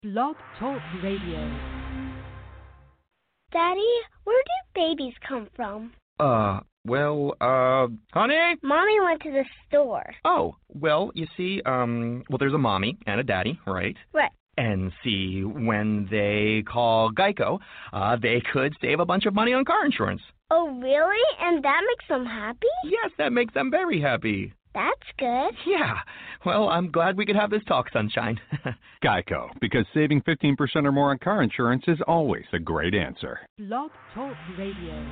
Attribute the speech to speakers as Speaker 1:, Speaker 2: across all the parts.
Speaker 1: Blog Talk Radio.
Speaker 2: Daddy, where do babies come from?
Speaker 3: Honey?
Speaker 2: Mommy went to the store.
Speaker 3: Oh, well, you see, there's a mommy and a daddy, right?
Speaker 2: Right.
Speaker 3: And see, when they call Geico, they could save a bunch of money on car insurance.
Speaker 2: Oh, really? And that makes them happy?
Speaker 3: Yes, that makes them very happy.
Speaker 2: That's good.
Speaker 3: Yeah. Well, I'm glad we could have this talk, Sunshine.
Speaker 4: Geico, because saving 15% or more on car insurance is always a great answer.
Speaker 1: Blog Talk Radio.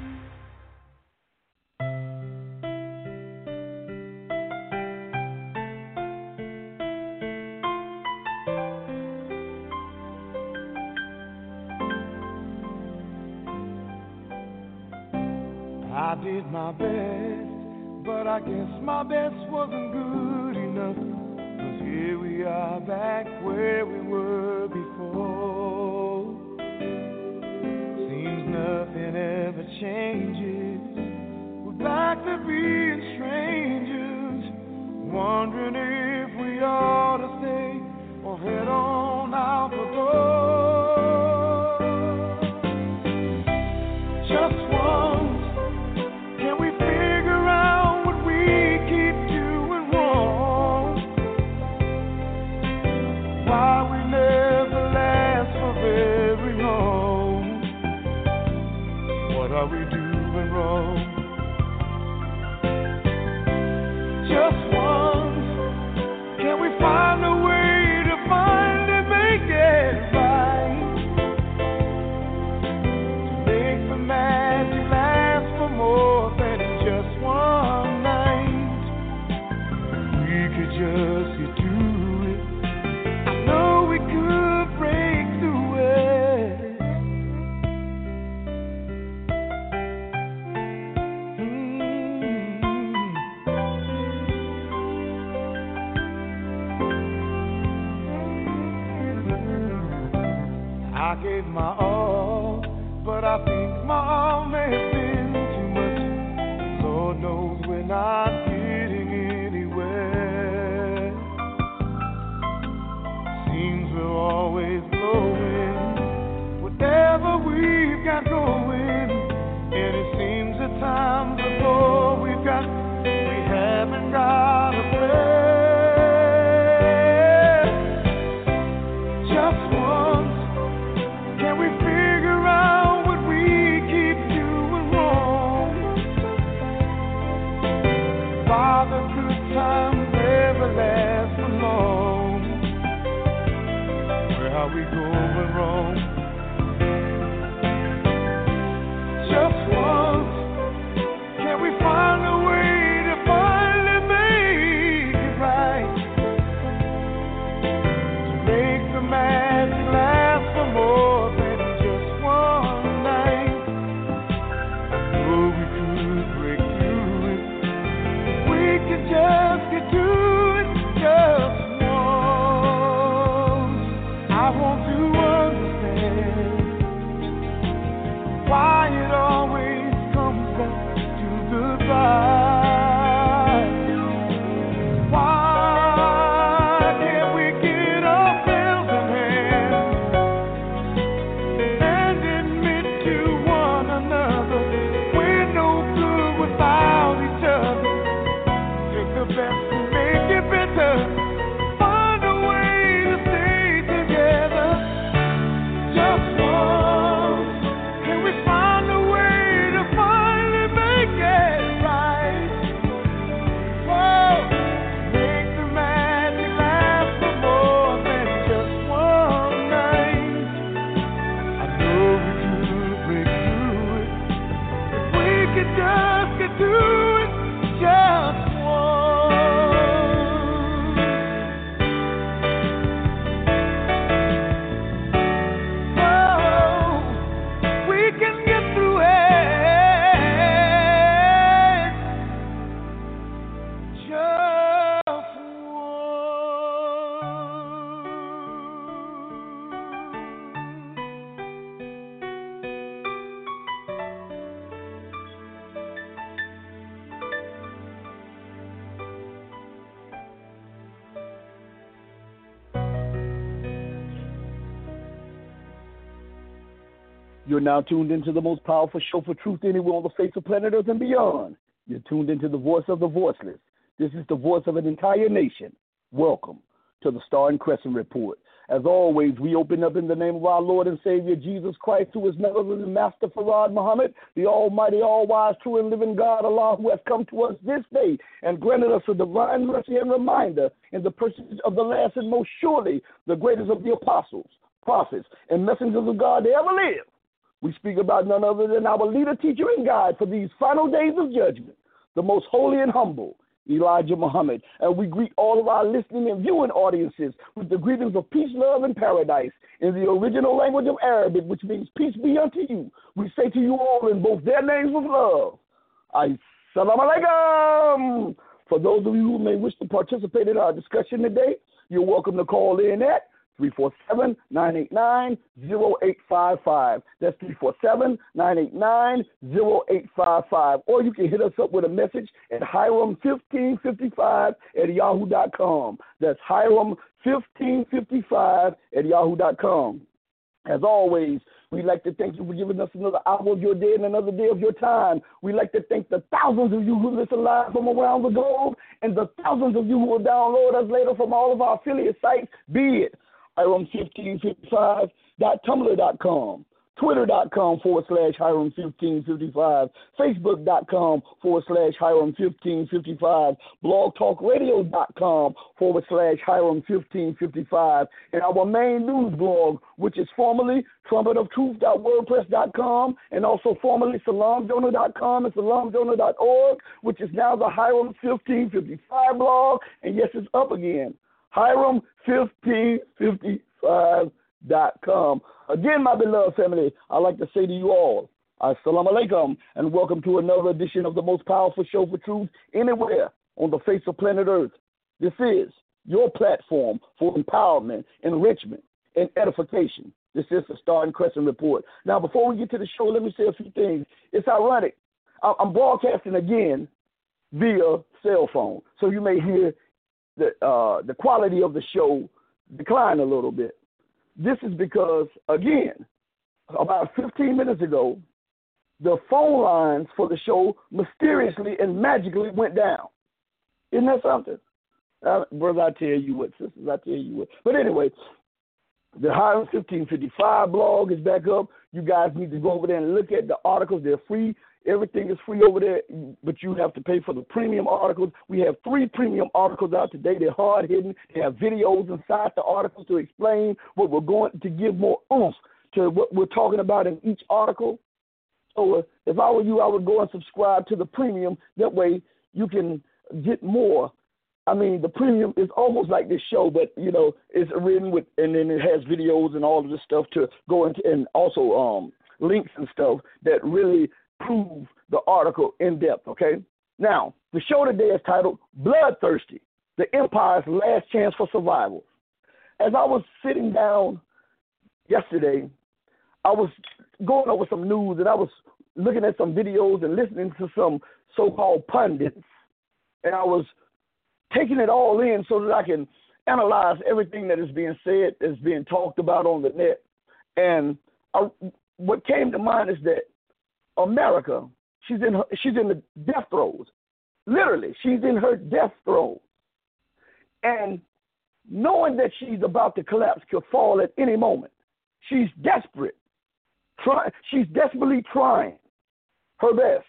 Speaker 5: I did my best, but I guess my best wasn't good enough. 'Cause here we are back where we were before. Seems nothing ever changes. We're back to being strangers, wondering if we ought to stay or head on out the door. Just once. Can we figure out what we keep doing wrong? Why we never last for very long? What are we doing wrong? Just once, can we find a way to finally make it right? To make the magic last for more than just one night. We could just get through it. I know we could break through it. I gave my all, but I think my all may have been too much. Lord knows we're not getting anywhere. Seems we're always blowing whatever we've got going, and it seems at times the more we've got, we haven't got a prayer. Just once, can we figure out what we keep doing wrong? Why the good times never last for long? Where are we going wrong? Just once, can we find a way to finally make it right? To make the magic last for more than just one night. I know we could break through it. We could just get to it just once. I want to understand why it always comes back to goodbye. Why can't we get ourselves in hand and admit to one another we're no good without each other? Take the best and make it better. Find a way to stay together.
Speaker 6: You're now tuned into the most powerful show for truth anywhere on the face of planet Earth and beyond. You're tuned into the voice of the voiceless. This is the voice of an entire nation. Welcome to the Star and Crescent Report. As always, we open up in the name of our Lord and Savior, Jesus Christ, who is none other than Master Farad Muhammad, the almighty, all-wise, true and living God, Allah, who has come to us this day and granted us a divine mercy and reminder in the person of the last and most surely the greatest of the apostles, prophets, and messengers of God that ever lived. We speak about none other than our leader, teacher, and guide for these final days of judgment, the most holy and humble, Elijah Muhammad. And we greet all of our listening and viewing audiences with the greetings of peace, love, and paradise in the original language of Arabic, which means peace be unto you. We say to you all in both their names with love, Assalamu alaikum. For those of you who may wish to participate in our discussion today, you're welcome to call in at 347-989-0855. That's 347-989-0855. Or you can hit us up with a message at Hiram1555@yahoo.com. That's Hiram1555@yahoo.com. As always, we'd like to thank you for giving us another hour of your day and another day of your time. We'd like to thank the thousands of you who listen live from around the globe and the thousands of you who will download us later from all of our affiliate sites, be it Hiram1555.tumblr.com, Twitter.com/Hiram1555, Facebook.com/Hiram1555, BlogTalkRadio.com/Hiram1555, and our main news blog, which is formerly trumpetoftruth.wordpress.com and also formerly salamjonah.com and salamjonah.org, which is now the Hiram1555 blog, and yes, it's up again. Hiram1555.com. Again, my beloved family, I'd like to say to you all, Assalamu alaikum, and welcome to another edition of the most powerful show for truth anywhere on the face of planet Earth. This is your platform for empowerment, enrichment, and edification. This is the Star and Crescent Report. Now, before we get to the show, let me say a few things. It's ironic. I'm broadcasting again via cell phone, so you may hear the quality of the show decline a little bit. This is because, again, about 15 minutes ago, the phone lines for the show mysteriously and magically went down. Isn't that something? Brother, I tell you what, sisters, I tell you what. But anyway, the Hiram 1555 blog is back up. You guys need to go over there and look at the articles. They're free. Everything is free over there, but you have to pay for the premium articles. We have 3 premium articles out today. They're hard-hitting. They have videos inside the articles to explain what we're going to give more oomph to what we're talking about in each article. So if I were you, I would go and subscribe to the premium. That way you can get more. I mean, the premium is almost like this show, but, you know, it's written with, and then it has videos and all of this stuff to go into, and also links and stuff that really prove the article in depth, okay? Now, the show today is titled Bloodthirsty, the Empire's Last Chance for Survival. As I was sitting down yesterday, I was going over some news, and I was looking at some videos and listening to some so-called pundits, and I was taking it all in so that I can analyze everything that is being said, that's being talked about on the net. And what came to mind is that America, she's in the death throes. Literally, she's in her death throes. And knowing that she's about to collapse, could fall at any moment, she's desperate. She's desperately trying her best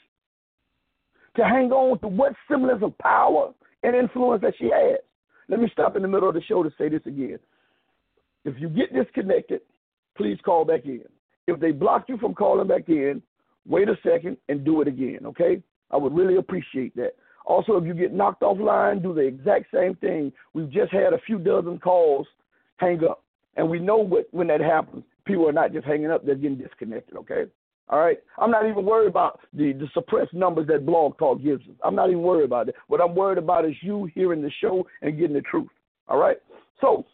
Speaker 6: to hang on to what semblance of power and influence that she has. Let me stop in the middle of the show to say this again. If you get disconnected, please call back in. If they block you from calling back in, wait a second and do it again, okay? I would really appreciate that. Also, if you get knocked offline, do the exact same thing. We've just had a few dozen calls hang up, and we know when that happens. People are not just hanging up, they're getting disconnected, okay? All right? I'm not even worried about the suppressed numbers that Blog Talk gives us. I'm not even worried about it. What I'm worried about is you hearing the show and getting the truth, all right? So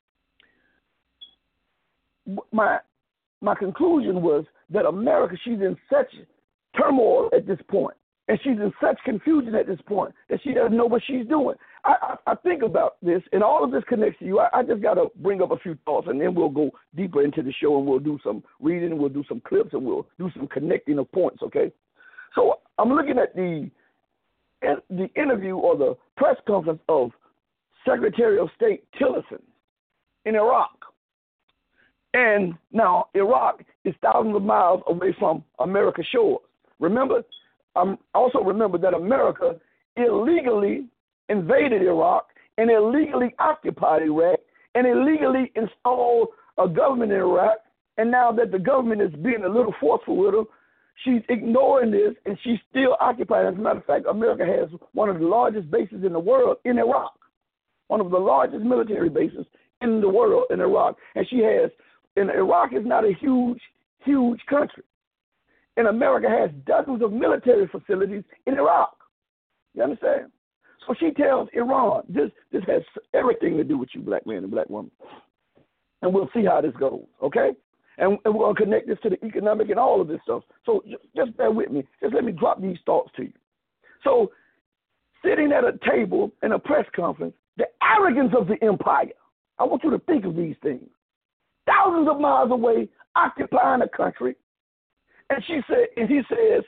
Speaker 6: my conclusion was that America, she's in such turmoil at this point, and she's in such confusion at this point that she doesn't know what she's doing. I think about this, and all of this connects to you. I just got to bring up a few thoughts, and then we'll go deeper into the show, and we'll do some reading, we'll do some clips, and we'll do some connecting of points, okay? So I'm looking at the interview or the press conference of Secretary of State Tillerson in Iraq. And now Iraq is thousands of miles away from America's shores. Also remember that America illegally invaded Iraq and illegally occupied Iraq and illegally installed a government in Iraq. And now that the government is being a little forceful with them, she's ignoring this and she's still occupied. As a matter of fact, America has one of the largest bases in the world in Iraq, one of the largest military bases in the world in Iraq. And Iraq is not a huge, huge country. And America has dozens of military facilities in Iraq. You understand? So she tells Iran, this has everything to do with you, black man and black woman. And we'll see how this goes, okay? And we're going to connect this to the economic and all of this stuff. So just bear with me. Just let me drop these thoughts to you. So sitting at a table in a press conference, the arrogance of the empire. I want you to think of these things. Thousands of miles away, occupying a country. And he says,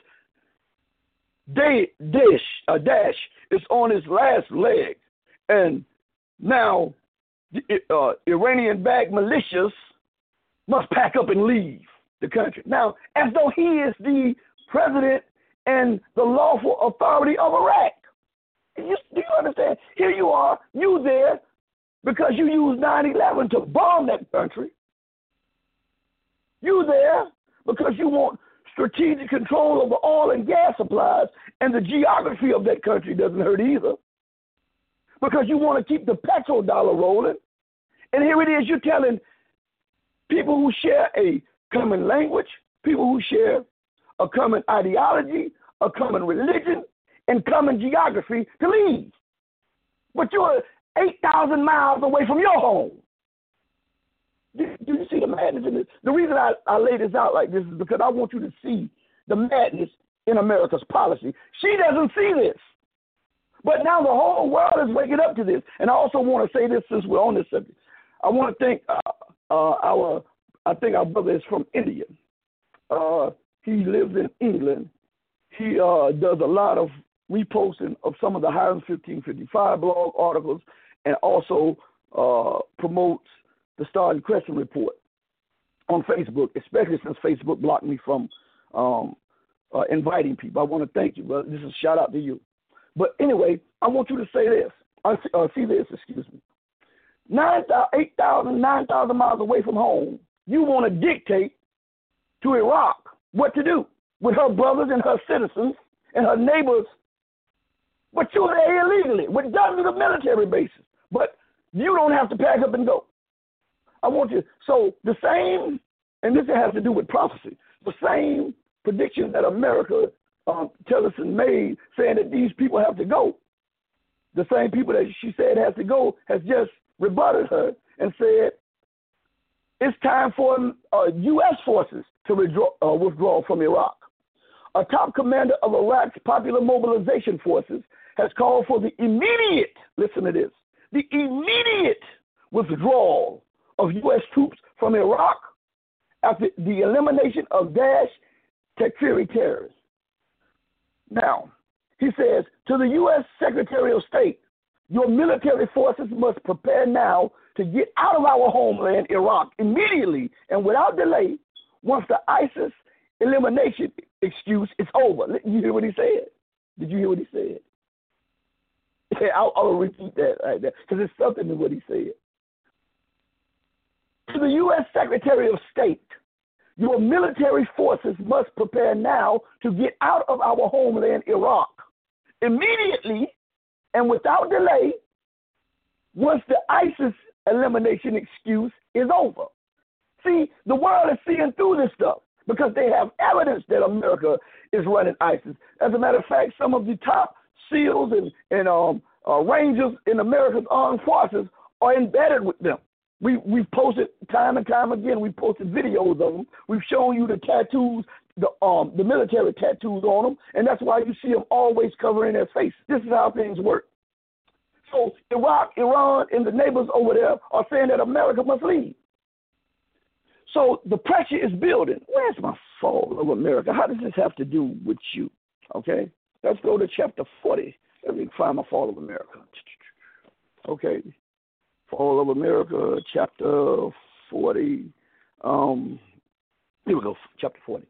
Speaker 6: Daesh is on its last leg. And now Iranian-backed militias must pack up and leave the country. Now, as though he is the president and the lawful authority of Iraq. Do you understand? Here you are, you there, because you used 9/11 to bomb that country. You there because you want strategic control over oil and gas supplies, and the geography of that country doesn't hurt either. Because you want to keep the petrodollar rolling. And here it is, you're telling people who share a common language, people who share a common ideology, a common religion, and common geography to leave. But you're 8,000 miles away from your home. Do you see the madness in this? The reason I lay this out like this is because I want you to see the madness in America's policy. She doesn't see this. But now the whole world is waking up to this. And I also want to say this since we're on this subject. I want to thank our brother is from India. He lives in England. He does a lot of reposting of some of the Highlands 1555 blog articles and also promotes the Star and Crescent Report on Facebook, especially since Facebook blocked me from inviting people. I want to thank you, brother. This is a shout out to you. But anyway, I want you to say this. See this, excuse me. 8,000, 9,000 miles away from home, you want to dictate to Iraq what to do with her brothers and her citizens and her neighbors. But you're there illegally with dozens of military bases. But you don't have to pack up and go. I want you. So the same, and this has to do with prophecy, the same prediction that America, Tillerson made, saying that these people have to go. The same people that she said has to go has just rebutted her and said it's time for U.S. forces to withdraw from Iraq. A top commander of Iraq's Popular Mobilization Forces has called for the immediate, listen to this, the immediate withdrawal of U.S. troops from Iraq after the elimination of Daesh Takfiri terrorists. Now, he says, to the U.S. Secretary of State, your military forces must prepare now to get out of our homeland, Iraq, immediately and without delay once the ISIS elimination excuse is over. Did you hear what he said? Did you hear what he said? I'll repeat that right there because there's something in what he said. To the U.S. Secretary of State, your military forces must prepare now to get out of our homeland, Iraq, immediately and without delay once the ISIS elimination excuse is over. See, the world is seeing through this stuff because they have evidence that America is running ISIS. As a matter of fact, some of the top SEALs and Rangers in America's armed forces are embedded with them. We've posted time and time again. We've posted videos of them. We've shown you the tattoos, the military tattoos on them, and that's why you see them always covering their face. This is how things work. So Iraq, Iran, and the neighbors over there are saying that America must leave. So the pressure is building. Where's my fall of America? How does this have to do with you? Okay, let's go to chapter 40. Let me find my fall of America. Okay, fall of America, chapter 40. Here we go, chapter 40.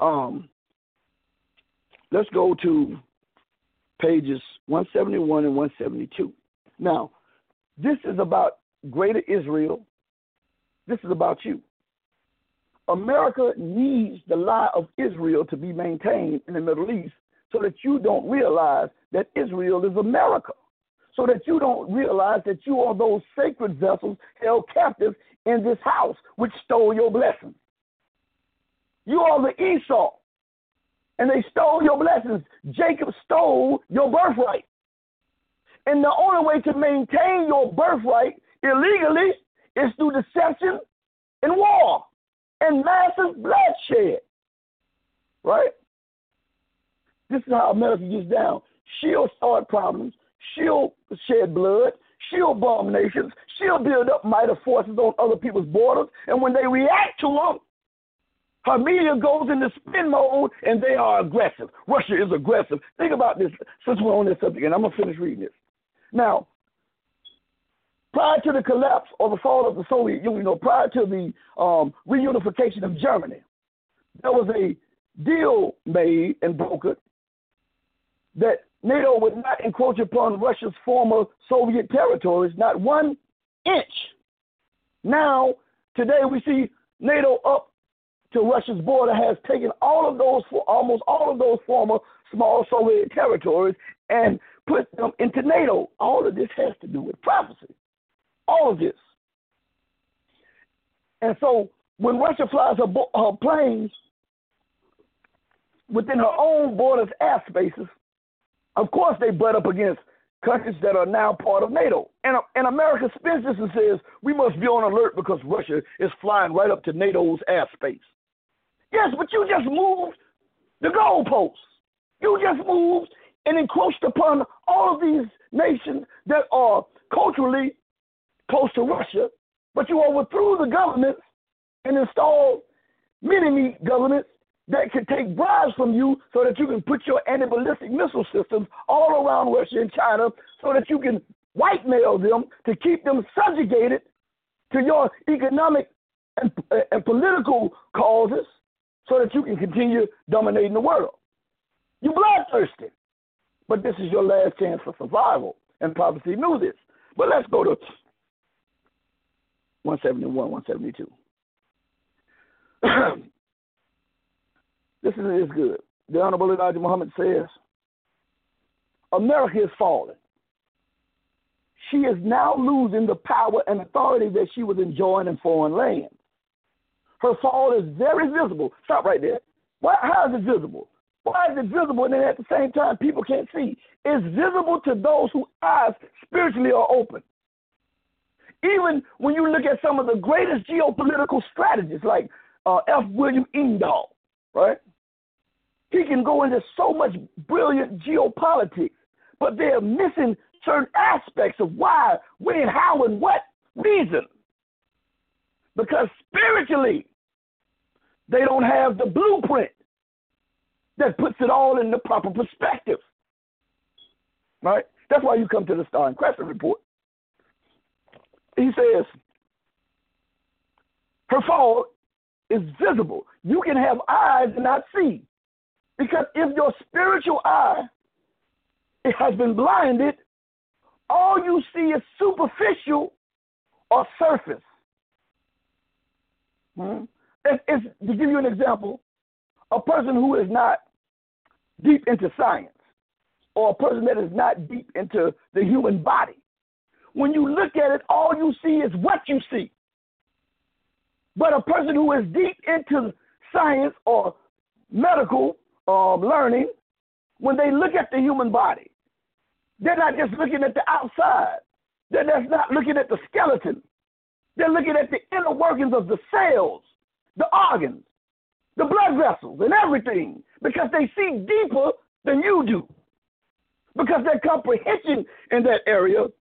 Speaker 6: Let's go to pages 171 and 172. Now, this is about greater Israel. This is about you. America needs the lie of Israel to be maintained in the Middle East so that you don't realize that Israel is America, so that you don't realize that you are those sacred vessels held captive in this house which stole your blessings. You are the Esau, and they stole your blessings. Jacob stole your birthright. And the only way to maintain your birthright illegally is through deception and war and massive bloodshed. Right? This is how America gets down. She'll start problems. She'll shed blood. She'll bomb nations. She'll build up mighty forces on other people's borders. And when they react to them, her media goes into spin mode and they are aggressive. Russia is aggressive. Think about this since we're on this subject, and I'm going to finish reading this. Now, prior to the collapse or the fall of the Soviet Union, or prior to the reunification of Germany, there was a deal made and brokered that NATO would not encroach upon Russia's former Soviet territories, not 1 inch. Now, today we see NATO up to Russia's border has taken almost all of those former small Soviet territories and put them into NATO. All of this has to do with prophecy. All of this. And so when Russia flies her planes within her own borders, airspaces, of course they butt up against countries that are now part of NATO. And America spins this and says, we must be on alert because Russia is flying right up to NATO's airspace. Yes, but you just moved the goalposts. You just moved and encroached upon all of these nations that are culturally close to Russia, but you overthrew the governments and installed mini-me governments that can take bribes from you so that you can put your anti-ballistic missile systems all around Russia and China so that you can whitemail them to keep them subjugated to your economic and political causes so that you can continue dominating the world. You're bloodthirsty, but this is your last chance for survival, and prophecy knew this. But let's go to 171, 172. This is good. The Honorable Elijah Muhammad says, America is falling. She is now losing the power and authority that she was enjoying in foreign lands. Her fall is very visible. Stop right there. How is it visible? Why is it visible and then at the same time people can't see? It's visible to those whose eyes spiritually are open. Even when you look at some of the greatest geopolitical strategists like F. William Engdahl, right? He can go into so much brilliant geopolitics, but they're missing certain aspects of why, when, how, and what reason. Because spiritually, they don't have the blueprint that puts it all in the proper perspective. Right? That's why you come to the Star and Crescent report. He says, her fall is visible. You can have eyes and not see. Because if your spiritual eye it has been blinded, all you see is superficial or surface. It's, to give you an example, a person who is not deep into science or a person that is not deep into the human body, when you look at it, all you see is what you see. But a person who is deep into science or medical learning, when they look at the human body, they're not just looking at the outside. They're just not looking at the skeleton. They're looking at the inner workings of the cells, the organs, the blood vessels, and everything, because they see deeper than you do. Because their comprehension in that area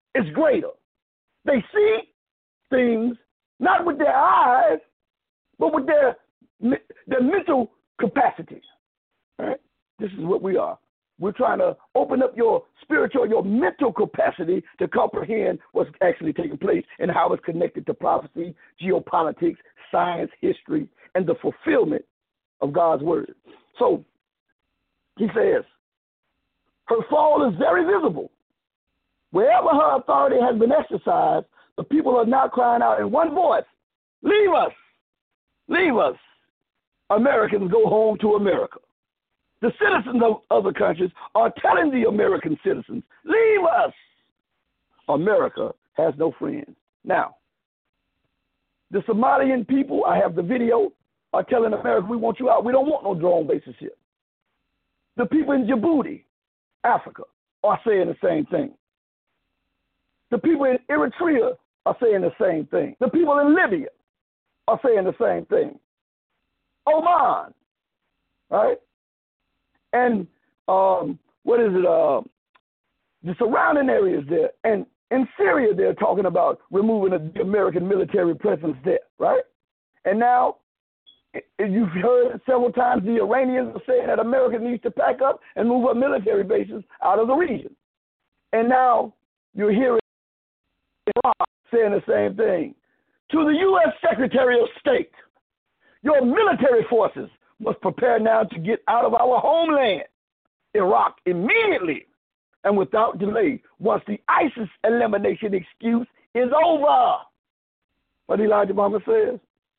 Speaker 6: is greater. They see things not with their eyes, but with their mental capacity. All right? This is what we are. We're trying to open up your spiritual, your mental capacity to comprehend what's actually taking place and how it's connected to prophecy, geopolitics, science, history, and the fulfillment of God's word. So he says, her fall is very visible. Wherever her authority has been exercised, the people are now crying out in one voice, leave us, leave us. Americans, go home to America. The citizens of other countries are telling the American citizens, leave us. America has no friends. Now, the Somalian people, I have the video, are telling America, we want you out. We don't want no drone bases here. The people in Djibouti, Africa, are saying the same thing. The people in Eritrea are saying the same thing. The people in Libya are saying the same thing. Oman, right? And the surrounding areas there. And in Syria, they're talking about removing the American military presence there, right? And now, you've heard it several times, the Iranians are saying that America needs to pack up and move our military bases out of the region. And now you're hearing Iraq saying the same thing. To the U.S. Secretary of State, your military forces must prepare now to get out of our homeland, Iraq, immediately and without delay once the ISIS elimination excuse is over. What Elijah Muhammad says.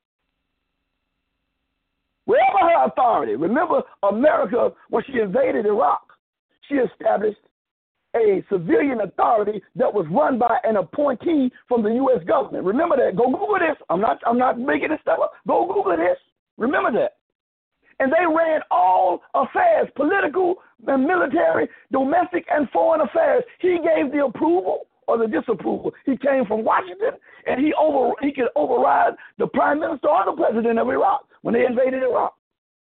Speaker 6: Wherever her authority, remember America, when she invaded Iraq, she established a civilian authority that was run by an appointee from the U.S. government. Remember that. Go Google this. I'm not making this stuff up. Go Google this. Remember that. And they ran all affairs, political and military, domestic and foreign affairs. He gave the approval or the disapproval. He came from Washington, and he could override the prime minister or the president of Iraq when they invaded Iraq.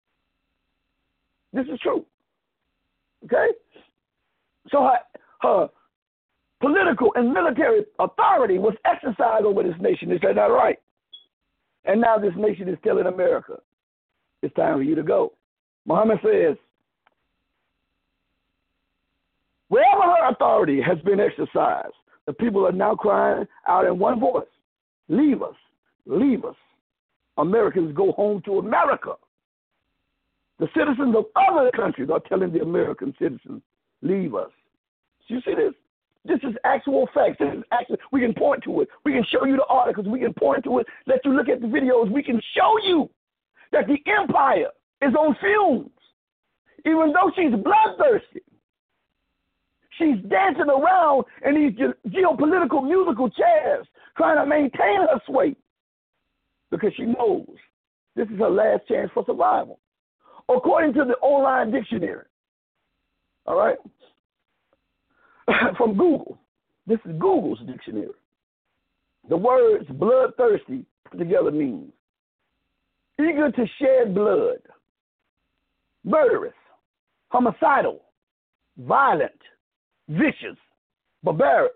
Speaker 6: This is true. Okay? So her political and military authority was exercised over this nation. Is that not right? And now this nation is telling America, it's time for you to go. Muhammad says, wherever her authority has been exercised, the people are now crying out in one voice, leave us, leave us. Americans, go home to America. The citizens of other countries are telling the American citizens, leave us. Do you see this? This is actual facts. This is actually, we can point to it. We can show you the articles. We can point to it. Let you look at the videos. We can show you that the empire is on fumes. Even though she's bloodthirsty, she's dancing around in these geopolitical musical chairs, trying to maintain her sway because she knows this is her last chance for survival. According to the online dictionary, all right, from Google, this is Google's dictionary. The words bloodthirsty put together means eager to shed blood, murderous, homicidal, violent, vicious, barbaric,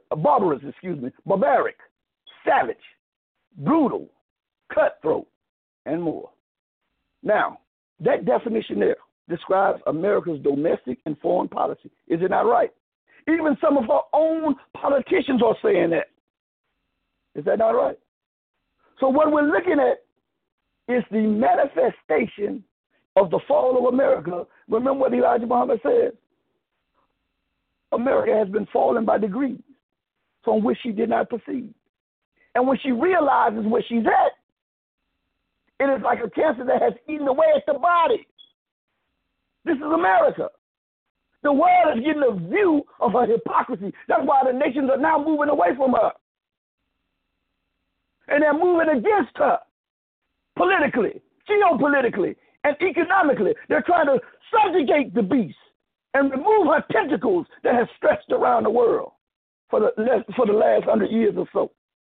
Speaker 6: savage, brutal, cutthroat, and more. Now, that definition there describes America's domestic and foreign policy. Is it not right? Even some of her own politicians are saying that. Is that not right? So what we're looking at is the manifestation of the fall of America. Remember what Elijah Muhammad said? America has been falling by degrees from which she did not perceive. And when she realizes where she's at, it is like a cancer that has eaten away at the body. This is America. The world is getting a view of her hypocrisy. That's why the nations are now moving away from her. And they're moving against her politically, geopolitically, and economically. They're trying to subjugate the beast and remove her tentacles that have stretched around the world for the last 100 years or so.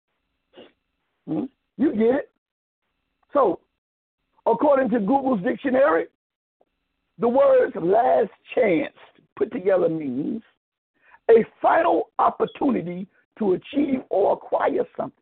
Speaker 6: You get it? So, according to Google's dictionary, the words last chance put together means a final opportunity to achieve or acquire something.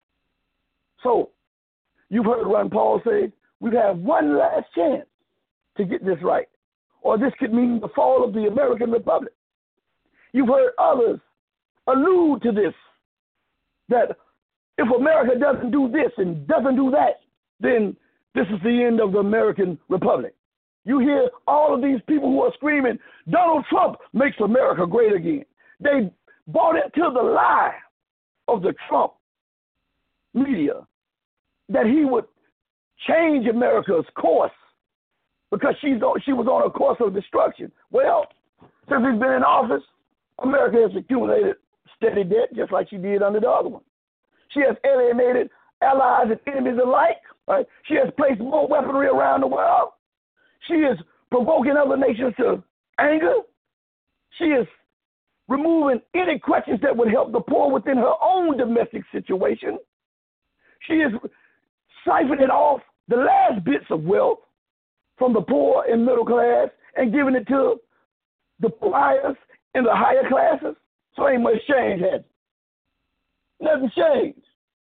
Speaker 6: So, you've heard Ron Paul say, we have one last chance to get this right, or this could mean the fall of the American Republic. You've heard others allude to this, that if America doesn't do this and doesn't do that, then this is the end of the American Republic. You hear all of these people who are screaming, Donald Trump makes America great again. They bought into the lie of the Trump media that he would change America's course because she was on a course of destruction. Well, since he's been in office, America has accumulated steady debt just like she did under the other one. She has alienated allies and enemies alike. Right? She has placed more weaponry around the world. She is provoking other nations to anger. She is removing any questions that would help the poor within her own domestic situation. She is siphoning off the last bits of wealth from the poor and middle class and giving it to the pariahs in the higher classes. So ain't much change, has it? Nothing changed.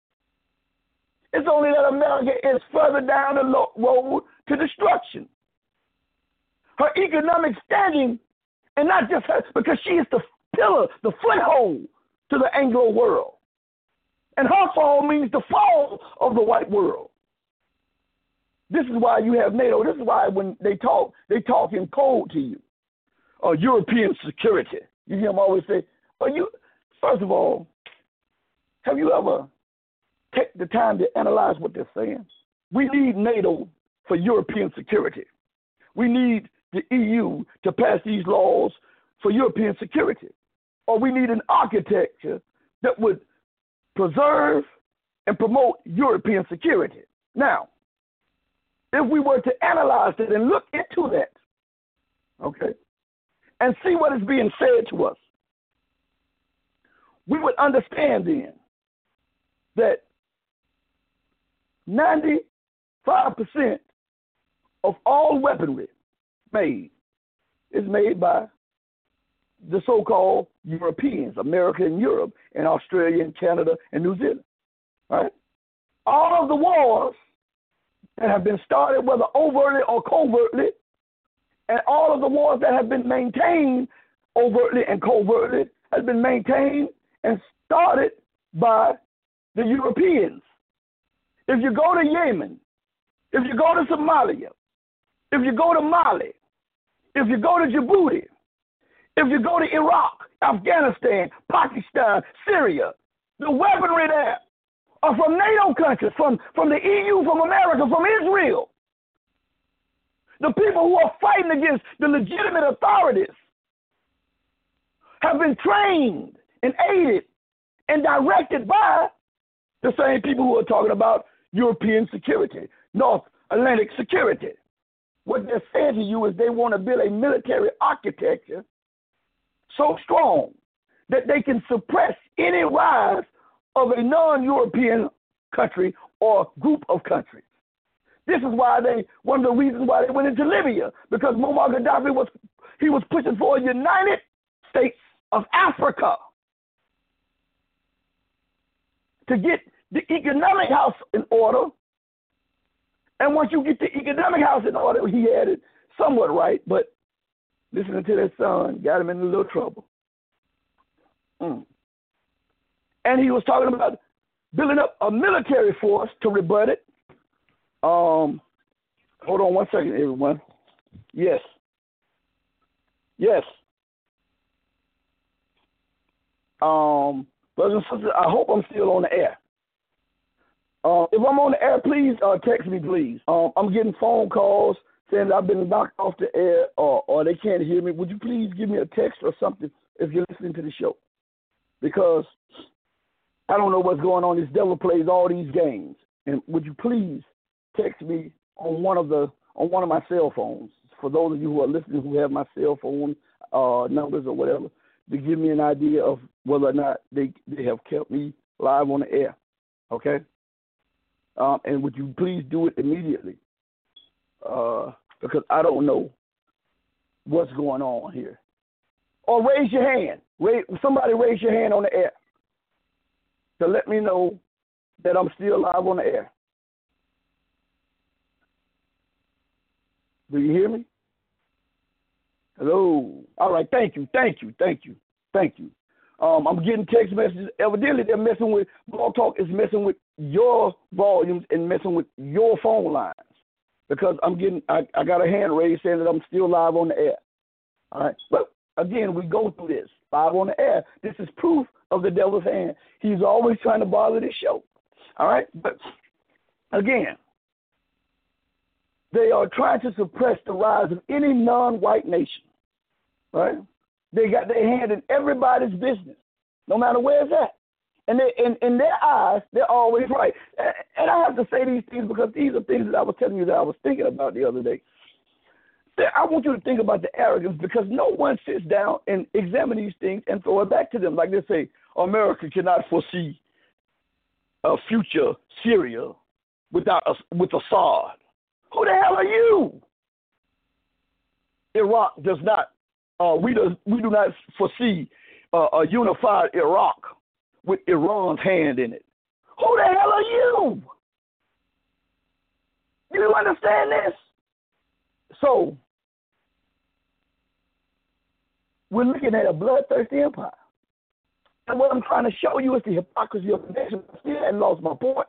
Speaker 6: It's only that America is further down the road to destruction. Her economic standing, and not just her, because she is the pillar, the foothold to the Anglo world. And her fall means the fall of the white world. This is why you have NATO. This is why when they talk in code to you. European security. You hear them always say, first of all, have you ever taken the time to analyze what they're saying? We need NATO for European security. We need the EU to pass these laws for European security. Or we need an architecture that would preserve and promote European security. Now, if we were to analyze it and look into that, okay, and see what is being said to us, we would understand then that 95% of all weaponry is made by the so-called Europeans, America and Europe, and Australia and Canada and New Zealand, right? All of the wars that have been started, whether overtly or covertly, and all of the wars that have been maintained overtly and covertly has been maintained and started by the Europeans. If you go to Yemen, if you go to Somalia, if you go to Mali, if you go to Djibouti, if you go to Iraq, Afghanistan, Pakistan, Syria, the weaponry there are from NATO countries, from the EU, from America, from Israel. The people who are fighting against the legitimate authorities have been trained and aided and directed by the same people who are talking about European security, North Atlantic security. What they're saying to you is they want to build a military architecture so strong that they can suppress any rise of a non-European country or group of countries. This is why one of the reasons why they went into Libya, because Muammar Gaddafi was pushing for a United States of Africa to get the economic house in order. And once you get the economic house in order, he had it somewhat right, but listening to that son got him in a little trouble. And he was talking about building up a military force to rebut it. Hold on one second, everyone. Yes. Brothers and sisters, I hope I'm still on the air. If I'm on the air, please text me, please. I'm getting phone calls saying that I've been knocked off the air or they can't hear me. Would you please give me a text or something if you're listening to the show? Because I don't know what's going on. This devil plays all these games. And would you please text me on one of my cell phones, for those of you who are listening who have my cell phone numbers or whatever, to give me an idea of whether or not they have kept me live on the air, okay? And would you please do it immediately? Because I don't know what's going on here. Or raise your hand. Somebody raise your hand on the air. to let me know that I'm still live on the air. Do you hear me? Hello. All right. Thank you. I'm getting text messages. Evidently, they're messing with Blog Talk is messing with your volumes and messing with your phone lines because I got a hand raised saying that I'm still live on the air. All right. But again, we go through this live on the air. This is proof of the devil's hand. He's always trying to bother this show. All right. But again, they are trying to suppress the rise of any non-white nation. Right? They got their hand in everybody's business, no matter where it's at. And in their eyes, they're always right. And I have to say these things because these are things that I was telling you that I was thinking about the other day. I want you to think about the arrogance because no one sits down and examine these things and throw it back to them. Like they say, America cannot foresee a future Syria with Assad. Who the hell are you? Iraq does not. We do not foresee a unified Iraq with Iran's hand in it. Who the hell are you? Do you understand this? So, we're looking at a bloodthirsty empire. And what I'm trying to show you is the hypocrisy of the nation. I still haven't lost my point.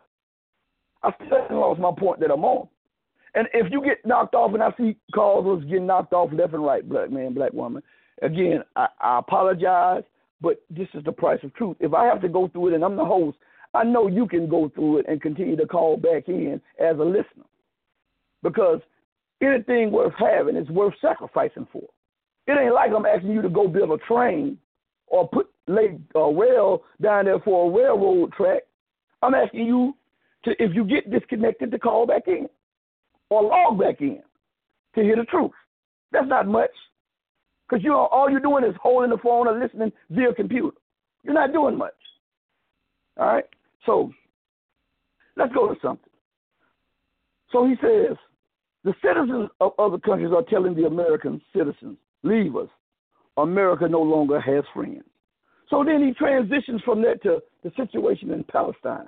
Speaker 6: That I'm on. And if you get knocked off, and I see callers getting knocked off left and right, black man, black woman, again, I apologize, but this is the price of truth. If I have to go through it and I'm the host, I know you can go through it and continue to call back in as a listener. Because anything worth having is worth sacrificing for. It ain't like I'm asking you to go build a train or lay a rail down there for a railroad track. I'm asking you to, if you get disconnected, to call back in. Or log back in to hear the truth. That's not much. Because all you're doing is holding the phone or listening via computer. You're not doing much. All right? So let's go to something. So he says, the citizens of other countries are telling the American citizens, leave us. America no longer has friends. So then he transitions from that to the situation in Palestine.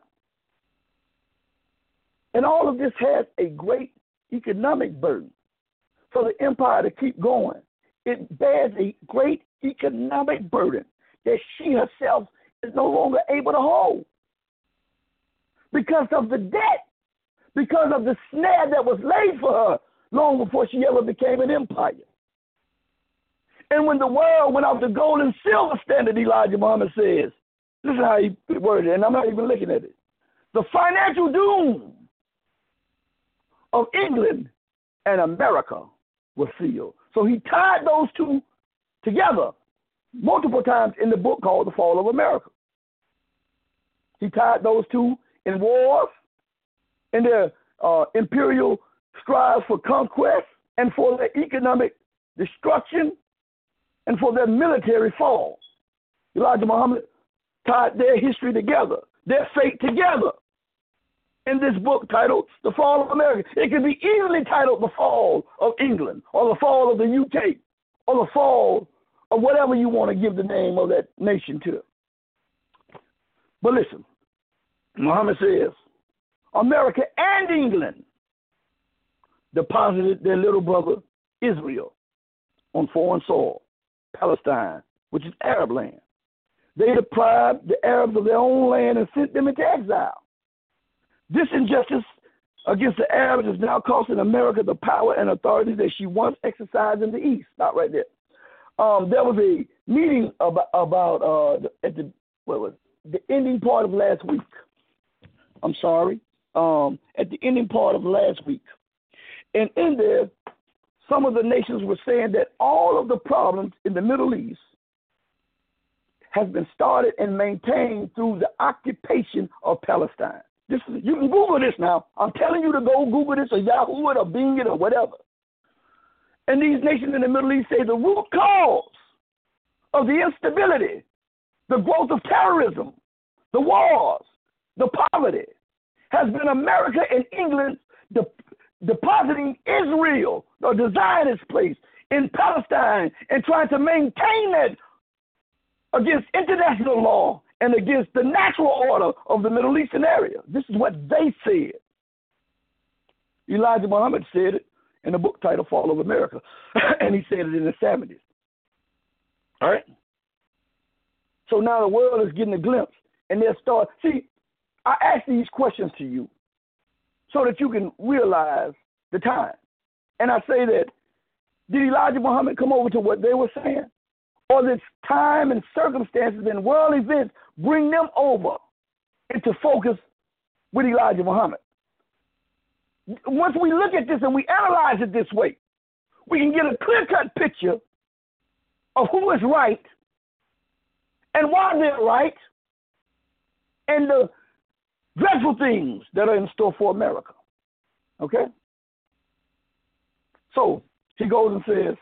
Speaker 6: And all of this has a great economic burden for the empire to keep going. It bears a great economic burden that she herself is no longer able to hold because of the debt, because of the snare that was laid for her long before she ever became an empire. And when the world went off the gold and silver standard, Elijah Muhammad says, this is how he worded it, and I'm not even looking at it. The financial doom of England and America was sealed. So he tied those two together multiple times in the book called The Fall of America. He tied those two in wars, in their imperial strives for conquest, and for their economic destruction, and for their military fall. Elijah Muhammad tied their history together, their fate together, in this book titled The Fall of America. It could be easily titled The Fall of England, or The Fall of the UK, or The Fall of whatever you want to give the name of that nation to. But listen, Muhammad says, America and England deposited their little brother Israel on foreign soil, Palestine, which is Arab land. They deprived the Arabs of their own land and sent them into exile. This injustice against the Arabs is now costing America the power and authority that she once exercised in the East. Stop right there. There was a meeting about at the ending part of last week. I'm sorry. At the ending part of last week. And in there, some of the nations were saying that all of the problems in the Middle East has been started and maintained through the occupation of Palestine. You can Google this now. I'm telling you to go Google this or Yahoo it or Bing it or whatever. And these nations in the Middle East say the root cause of the instability, the growth of terrorism, the wars, the poverty, has been America and England depositing Israel, or the Zionist place, in Palestine and trying to maintain that against international law and against the natural order of the Middle Eastern area. This is what they said. Elijah Muhammad said it in a book titled Fall of America, and he said it in the 70s. All right? So now the world is getting a glimpse, and they'll start. See, I ask these questions to you so that you can realize the time. And I say that, did Elijah Muhammad come over to what they were saying? Or did time and circumstances and world events bring them over into focus with Elijah Muhammad? Once we look at this and we analyze it this way, we can get a clear-cut picture of who is right and why they're right and the dreadful things that are in store for America. Okay? So he goes and says,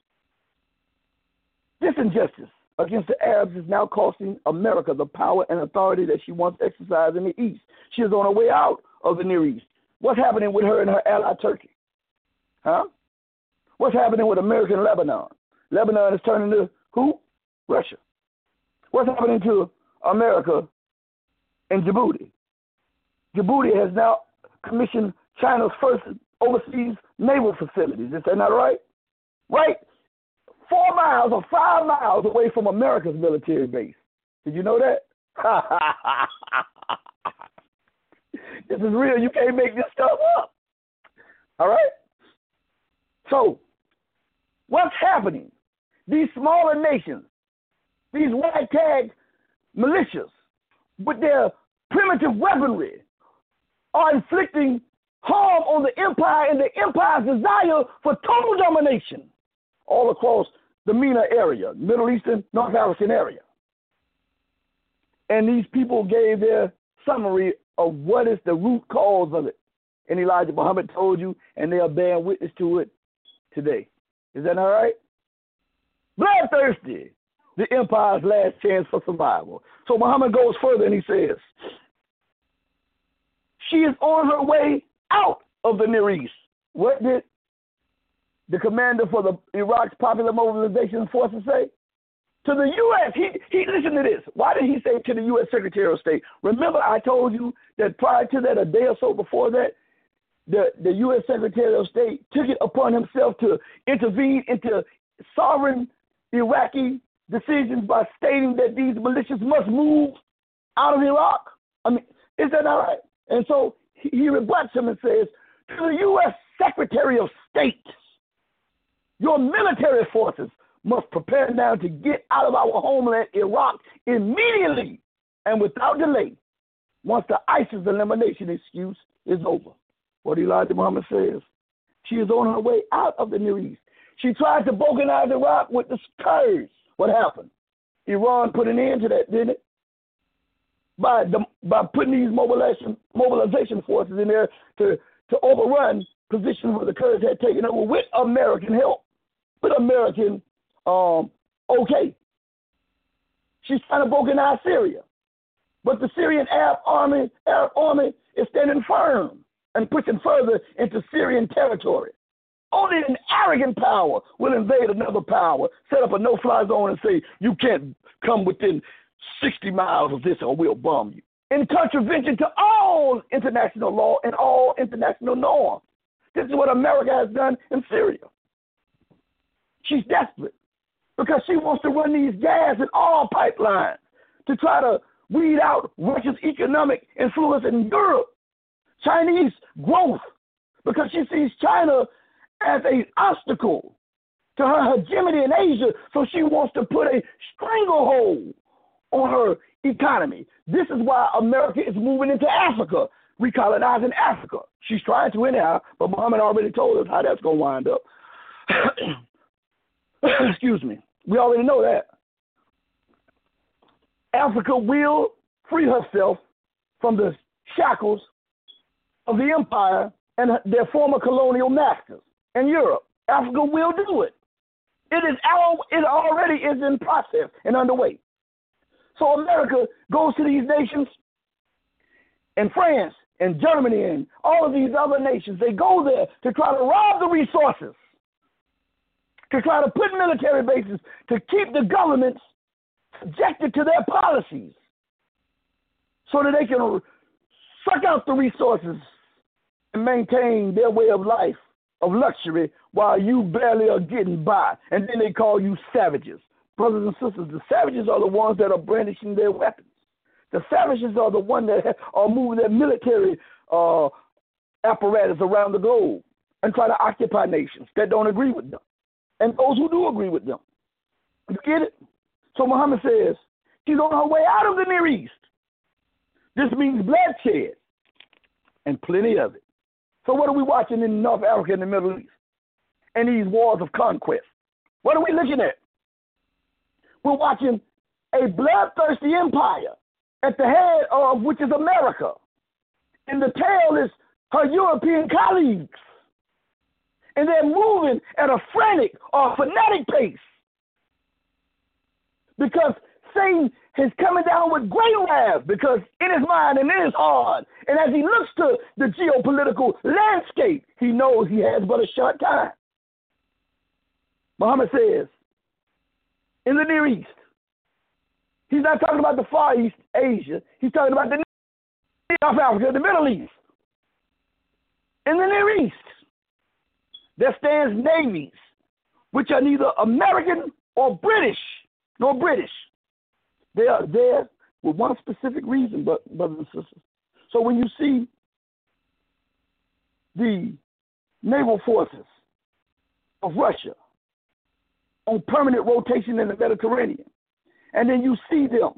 Speaker 6: this injustice against the Arabs is now costing America the power and authority that she once exercised in the East. She is on her way out of the Near East. What's happening with her and her ally Turkey? Huh? What's happening with America and Lebanon? Lebanon is turning to who? Russia. What's happening to America and Djibouti? Djibouti has now commissioned China's first overseas naval facilities. Is that not right? Right? 4 miles or 5 miles away from America's military base. Did you know that? This is real. You can't make this stuff up. All right? So, what's happening? These smaller nations, these ragtag militias, with their primitive weaponry, are inflicting harm on the empire and the empire's desire for total domination all across the MENA area, Middle Eastern, North African area. And these people gave their summary of what is the root cause of it. And Elijah Muhammad told you, and they are bearing witness to it today. Is that all right? Bloodthirsty, the empire's last chance for survival. So Muhammad goes further and he says, she is on her way out of the Near East. What did the commander for the Iraq's Popular Mobilization Forces say? To the U.S. He listen to this. Why did he say to the U.S. Secretary of State? Remember I told you that prior to that, a day or so before that, the U.S. Secretary of State took it upon himself to intervene into sovereign Iraqi decisions by stating that these militias must move out of Iraq? I mean, is that all right? And so he rebuts him and says, to the U.S. Secretary of State, your military forces must prepare now to get out of our homeland, Iraq, immediately and without delay once the ISIS elimination excuse is over. What Elijah Muhammad says, she is on her way out of the Near East. She tried to balkanize Iraq with the Kurds. What happened? Iran put an end to that, didn't it? By putting these mobilization forces in there to overrun positions where the Kurds had taken over with American help, with American okay. She's trying to balkanize Syria. But the Syrian Arab army is standing firm and pushing further into Syrian territory. Only an arrogant power will invade another power, set up a no-fly zone and say, you can't come within 60 miles of this or we'll bomb you. In contravention to all international law and all international norms. This is what America has done in Syria. She's desperate because she wants to run these gas and oil pipelines to try to weed out Russia's economic influence in Europe, Chinese growth, because she sees China as an obstacle to her hegemony in Asia, so she wants to put a stranglehold on her economy. This is why America is moving into Africa, recolonizing Africa. She's trying to anyhow, but Muhammad already told us how that's going to wind up. Excuse me. We already know that. Africa will free herself from the shackles of the empire and their former colonial masters in Europe. Africa will do it. It already is in process and underway. So America goes to these nations, and France and Germany and all of these other nations, they go there to try to rob the resources, to try to put military bases, to keep the governments subjected to their policies so that they can suck out the resources and maintain their way of life, of luxury, while you barely are getting by. And then they call you savages. Brothers and sisters, the savages are the ones that are brandishing their weapons. The savages are the ones that are moving their military apparatus around the globe and try to occupy nations that don't agree with them, and those who do agree with them. You get it? So Muhammad says she's on her way out of the Near East. This means bloodshed and plenty of it. So what are we watching in North Africa and the Middle East and these wars of conquest? What are we looking at? We're watching a bloodthirsty empire at the head of which is America. And the tail is her European colleagues. And they're moving at a frantic or fanatic pace. Because Satan is coming down with great wrath, because in his mind and in his heart, and as he looks to the geopolitical landscape, he knows he has but a short time. Muhammad says, in the Near East, he's not talking about the Far East, Asia. He's talking about the North Africa, the Middle East. In the Near East, there stands navies, which are neither American or British, nor British. They are there with one specific reason, brothers and sisters. So when you see the naval forces of Russia on permanent rotation in the Mediterranean, and then you see them,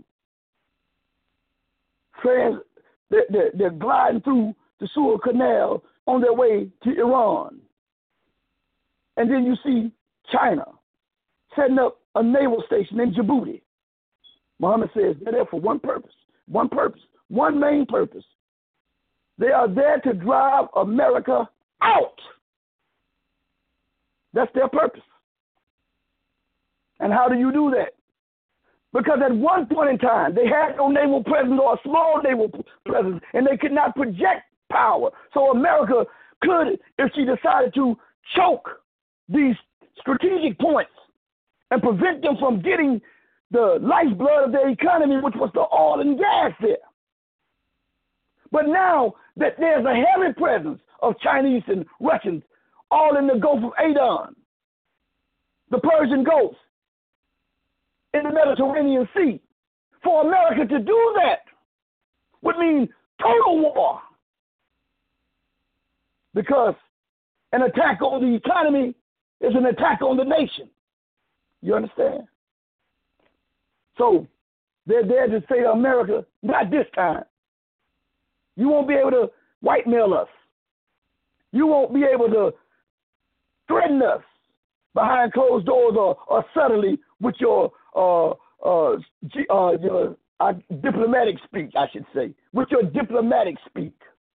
Speaker 6: they're gliding through the Suez Canal on their way to Iran. And then you see China setting up a naval station in Djibouti. Muhammad says they're there for one purpose, one main purpose. They are there to drive America out. That's their purpose. And how do you do that? Because at one point in time, they had no naval presence or a small naval presence, and they could not project power. So America could, if she decided to, choke these strategic points and prevent them from getting the lifeblood of their economy, which was the oil and gas there. But now that there's a heavy presence of Chinese and Russians all in the Gulf of Aden, the Persian Gulf, in the Mediterranean Sea, for America to do that would mean total war. Because an attack on the economy is an attack on the nation. You understand? So they're there to say to America, not this time. You won't be able to whitemail us. You won't be able to threaten us behind closed doors or subtly with your diplomatic speak, I should say, with your diplomatic speak.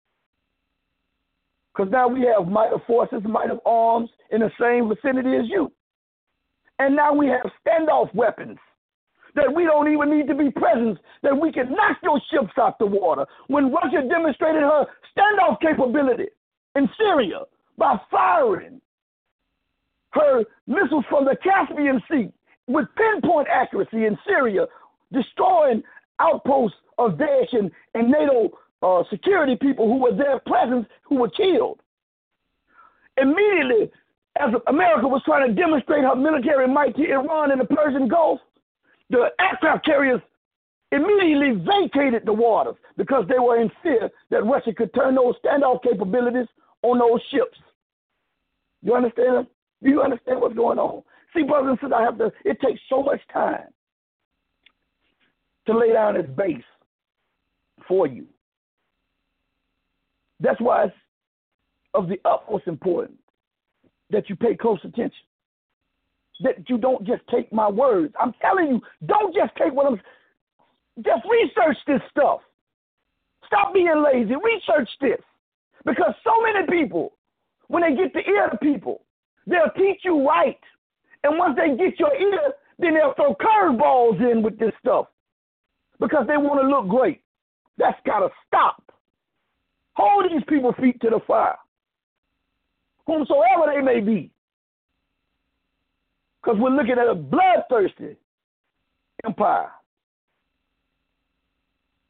Speaker 6: Because now we have might of forces, might of arms in the same vicinity as you. And now we have standoff weapons that we don't even need to be present, that we can knock your ships out the water. When Russia demonstrated her standoff capability in Syria by firing her missiles from the Caspian Sea with pinpoint accuracy in Syria, destroying outposts of Daesh and NATO security people who were there present, who were killed. Immediately, as America was trying to demonstrate her military might to Iran and the Persian Gulf, the aircraft carriers immediately vacated the waters because they were in fear that Russia could turn those standoff capabilities on those ships. You understand? Do you understand what's going on? See, brothers and sisters, it takes so much time to lay down its base for you. That's why it's of the utmost importance that you pay close attention. That you don't just take my words. I'm telling you, don't just take what I'm... Just research this stuff. Stop being lazy. Research this. Because so many people, when they get the ear of people, they'll teach you right. And once they get your ear, then they'll throw curveballs in with this stuff. Because they want to look great. That's got to stop. Hold these people's feet to the fire. Whomsoever they may be. Because we're looking at a bloodthirsty empire.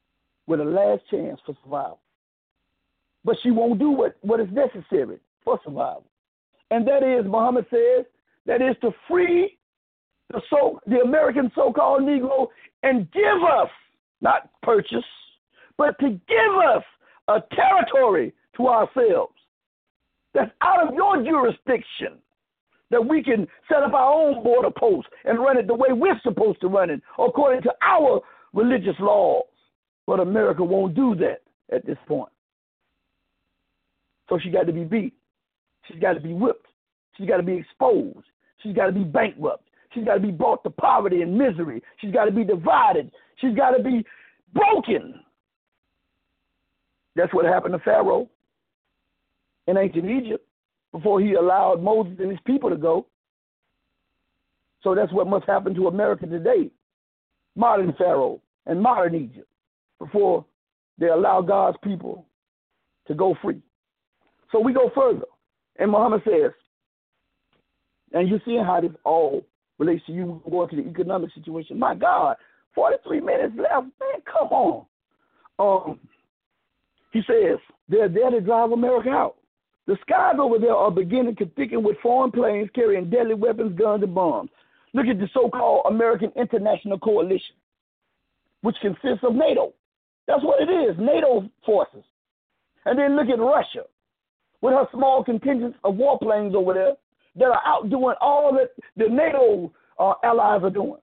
Speaker 6: with a last chance for survival. But she won't do what is necessary for survival. And that is, Muhammad says, that is to free the American so-called Negro and give us, not purchase, but to give us a territory to ourselves that's out of your jurisdiction, that we can set up our own border posts and run it the way we're supposed to run it, according to our religious laws. But America won't do that at this point. So she got to be beat. She's got to be whipped. She's got to be exposed. She's got to be bankrupt. She's got to be brought to poverty and misery. She's got to be divided. She's got to be broken. That's what happened to Pharaoh in ancient Egypt before he allowed Moses and his people to go. So that's what must happen to America today. Modern Pharaoh and modern Egypt before they allow God's people to go free. So we go further. And Muhammad says, and you're seeing how this all relates to you going to the economic situation. My God, 43 minutes left. Man, come on. He says, they're there to drive America out. The skies over there are beginning to thicken with foreign planes carrying deadly weapons, guns, and bombs. Look at the so-called American International Coalition, which consists of NATO. That's what it is, NATO forces. And then look at Russia with her small contingents of warplanes over there that are out doing all that the NATO allies are doing.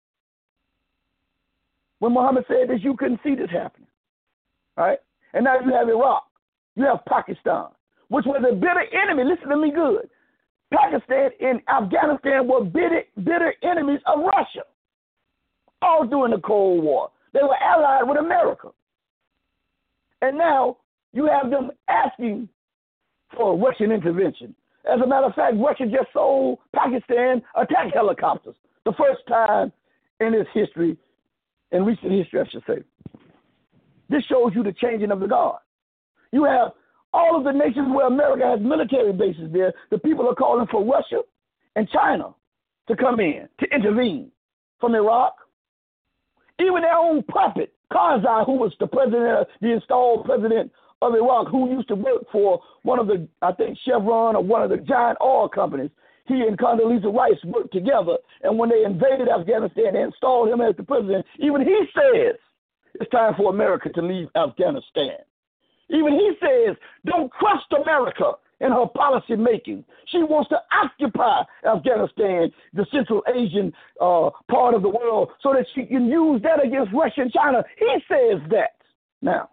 Speaker 6: When Muhammad said this, you couldn't see this happening. All right? And now you have Iraq. You have Pakistan, which was a bitter enemy. Listen to me good. Pakistan and Afghanistan were bitter enemies of Russia all during the Cold War. They were allied with America. And now you have them asking for Russian intervention. As a matter of fact, Russia just sold Pakistan attack helicopters, the first time in its history, in recent history, I should say. This shows you the changing of the guard. You have all of the nations where America has military bases there. The people are calling for Russia and China to come in, to intervene from Iraq. Even their own puppet, Karzai, who was the installed president of Iraq, who used to work for one of the, I think, Chevron or one of the giant oil companies. He and Condoleezza Rice worked together, and when they invaded Afghanistan, they installed him as the president. Even he says it's time for America to leave Afghanistan. Even he says, don't trust America in her policy making. She wants to occupy Afghanistan, the Central Asian part of the world, so that she can use that against Russia and China. He says that. Now,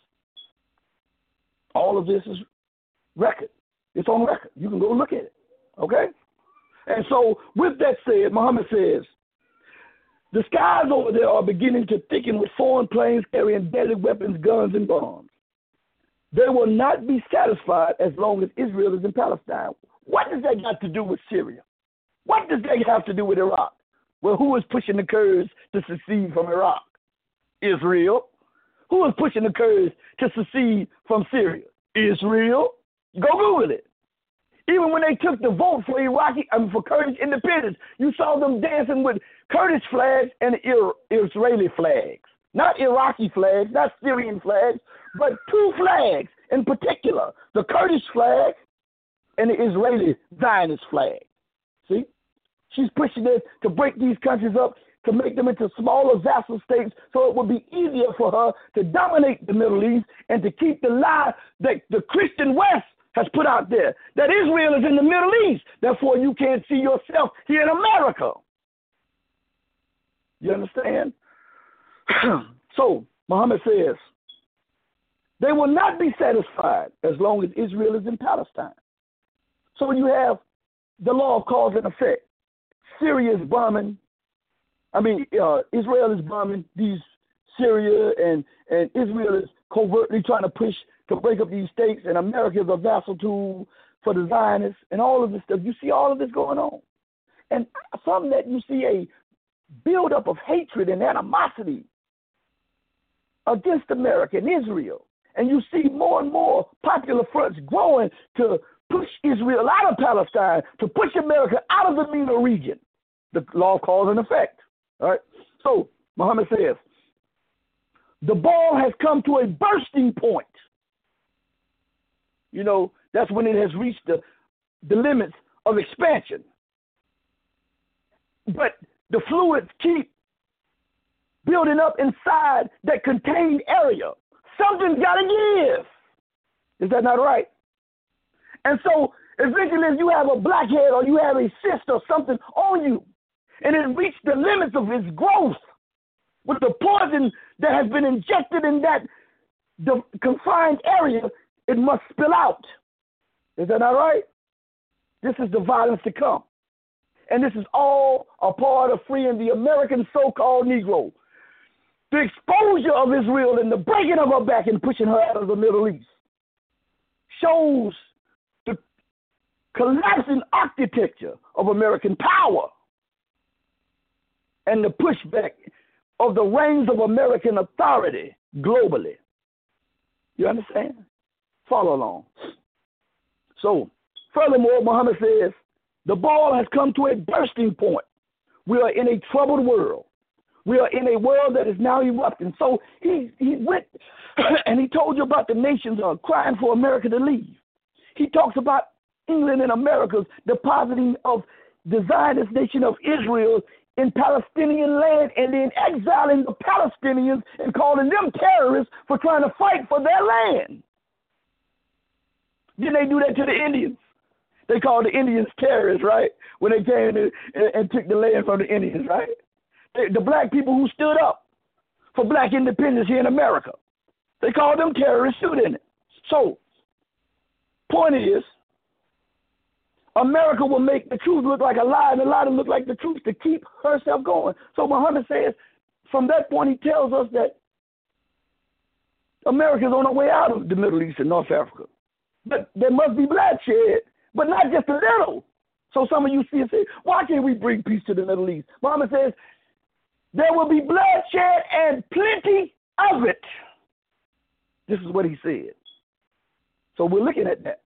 Speaker 6: all of this is record. It's on record. You can go look at it. Okay? And so, with that said, Muhammad says, the skies over there are beginning to thicken with foreign planes carrying deadly weapons, guns, and bombs. They will not be satisfied as long as Israel is in Palestine. What does that got to do with Syria? What does that have to do with Iraq? Well, who is pushing the Kurds to secede from Iraq? Israel. Who is pushing the Kurds to secede from Syria? Israel. Go Google it. Even when they took the vote for for Kurdish independence, you saw them dancing with Kurdish flags and Israeli flags. Not Iraqi flags, not Syrian flags, but two flags in particular, the Kurdish flag and the Israeli Zionist flag. See? She's pushing it to break these countries up, to make them into smaller vassal states so it would be easier for her to dominate the Middle East and to keep the lie that the Christian West has put out there, that Israel is in the Middle East, therefore you can't see yourself here in America. You understand? So, Muhammad says, they will not be satisfied as long as Israel is in Palestine. So you have the law of cause and effect. Syria is bombing. Israel is bombing these Syria, and Israel is covertly trying to push to break up these states, and America is a vassal tool for the Zionists and all of this stuff. You see all of this going on. And from that, you see a buildup of hatred and animosity against America and Israel. And you see more and more popular fronts growing to push Israel out of Palestine, to push America out of the MENA region. The law of cause and effect. All right. So Muhammad says, the ball has come to a bursting point. You know, that's when it has reached the limits of expansion. But the fluids keep building up inside that contained area. Something's got to give. Is that not right? And so eventually if you have a blackhead or you have a cyst or something on you, and it reached the limits of its growth with the poison that has been injected in that the confined area, it must spill out. Is that not right? This is the violence to come. And this is all a part of freeing the American so-called Negro. The exposure of Israel and the breaking of her back and pushing her out of the Middle East shows the collapsing architecture of American power and the pushback of the reins of American authority globally. You understand? Follow along. So, furthermore, Muhammad says, the ball has come to a bursting point. We are in a troubled world. We are in a world that is now erupting. So he went and he told you about the nations are crying for America to leave. He talks about England and America's depositing of the Zionist nation of Israel in Palestinian land and then exiling the Palestinians and calling them terrorists for trying to fight for their land. Didn't they do that to the Indians? They called the Indians terrorists, right? When they came and took the land from the Indians, right? The black people who stood up for black independence here in America, they called them terrorists too, didn't it? So, point is, America will make the truth look like a lie and a lie to look like the truth to keep herself going. So Muhammad says, from that point, he tells us that America's on her way out of the Middle East and North Africa. But there must be bloodshed, but not just a little. So some of you see and say, why can't we bring peace to the Middle East? Muhammad says, there will be bloodshed and plenty of it. This is what he said. So we're looking at that.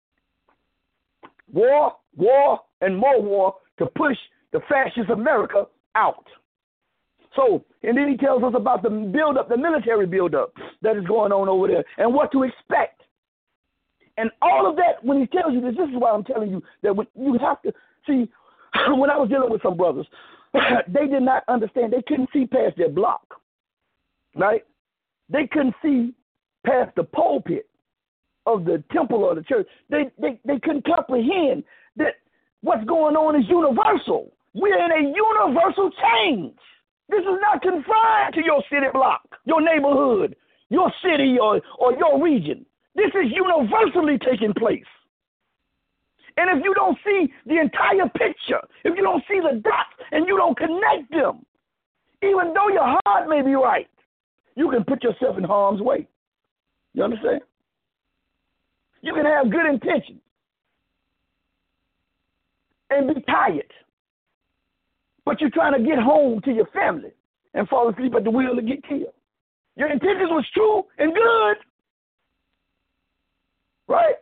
Speaker 6: War, and more war to push the fascist America out. So, and then he tells us about the buildup, the military buildup that is going on over there and what to expect. And all of that, when he tells you this is why I'm telling you that when you have to see, when I was dealing with some brothers, they did not understand. They couldn't see past their block, right? They couldn't see past the pulpit of the temple or the church. They couldn't comprehend that what's going on is universal. We're in a universal change. This is not confined to your city block, your neighborhood, your city or your region. This is universally taking place. And if you don't see the entire picture, if you don't see the dots and you don't connect them, even though your heart may be right, you can put yourself in harm's way. You understand? You can have good intentions and be tired, but you're trying to get home to your family and fall asleep at the wheel and get killed. Your intentions was true and good, right?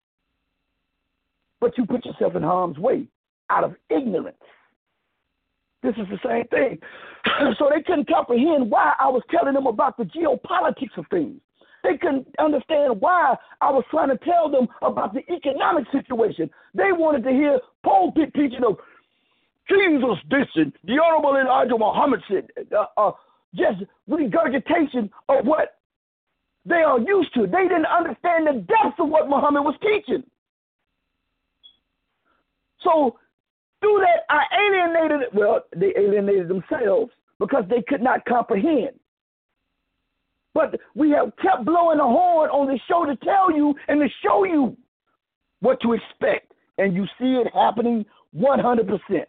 Speaker 6: But you put yourself in harm's way out of ignorance. This is the same thing. So they couldn't comprehend why I was telling them about the geopolitics of things. They couldn't understand why I was trying to tell them about the economic situation. They wanted to hear pulpit teaching of Jesus this and the Honorable Elijah Muhammad said, just regurgitation of what they are used to. They didn't understand the depths of what Muhammad was teaching. So through that, they alienated themselves because they could not comprehend. But we have kept blowing the horn on the show to tell you and to show you what to expect. And you see it happening 100%. Is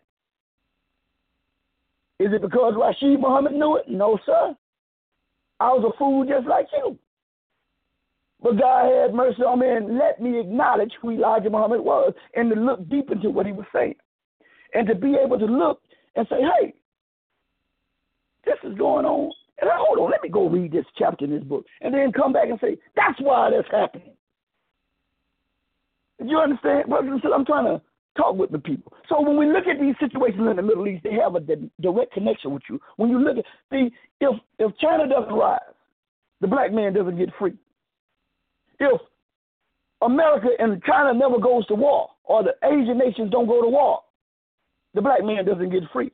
Speaker 6: it because Rashid Muhammad knew it? No, sir. I was a fool just like you. But God had mercy on me and let me acknowledge who Elijah Muhammad was and to look deep into what he was saying. And to be able to look and say, hey, this is going on. And hold on, let me go read this chapter in this book. And then come back and say, that's why that's happening. You understand? I'm trying to talk with the people. So when we look at these situations in the Middle East, they have a direct connection with you. When you look at, if China doesn't rise, the black man doesn't get free. If America and China never goes to war, or the Asian nations don't go to war, the black man doesn't get free.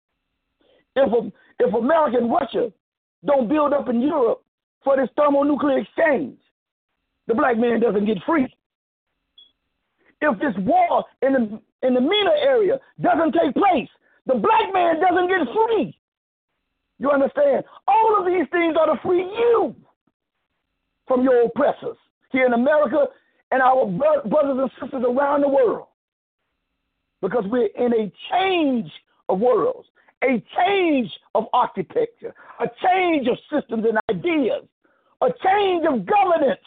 Speaker 6: If America and Russia don't build up in Europe for this thermonuclear exchange, the black man doesn't get free. If this war in the MENA area doesn't take place, the black man doesn't get free. You understand? All of these things are to free you from your oppressors here in America and our brothers and sisters around the world. Because we're in a change of worlds, a change of architecture, a change of systems and ideas, a change of governance.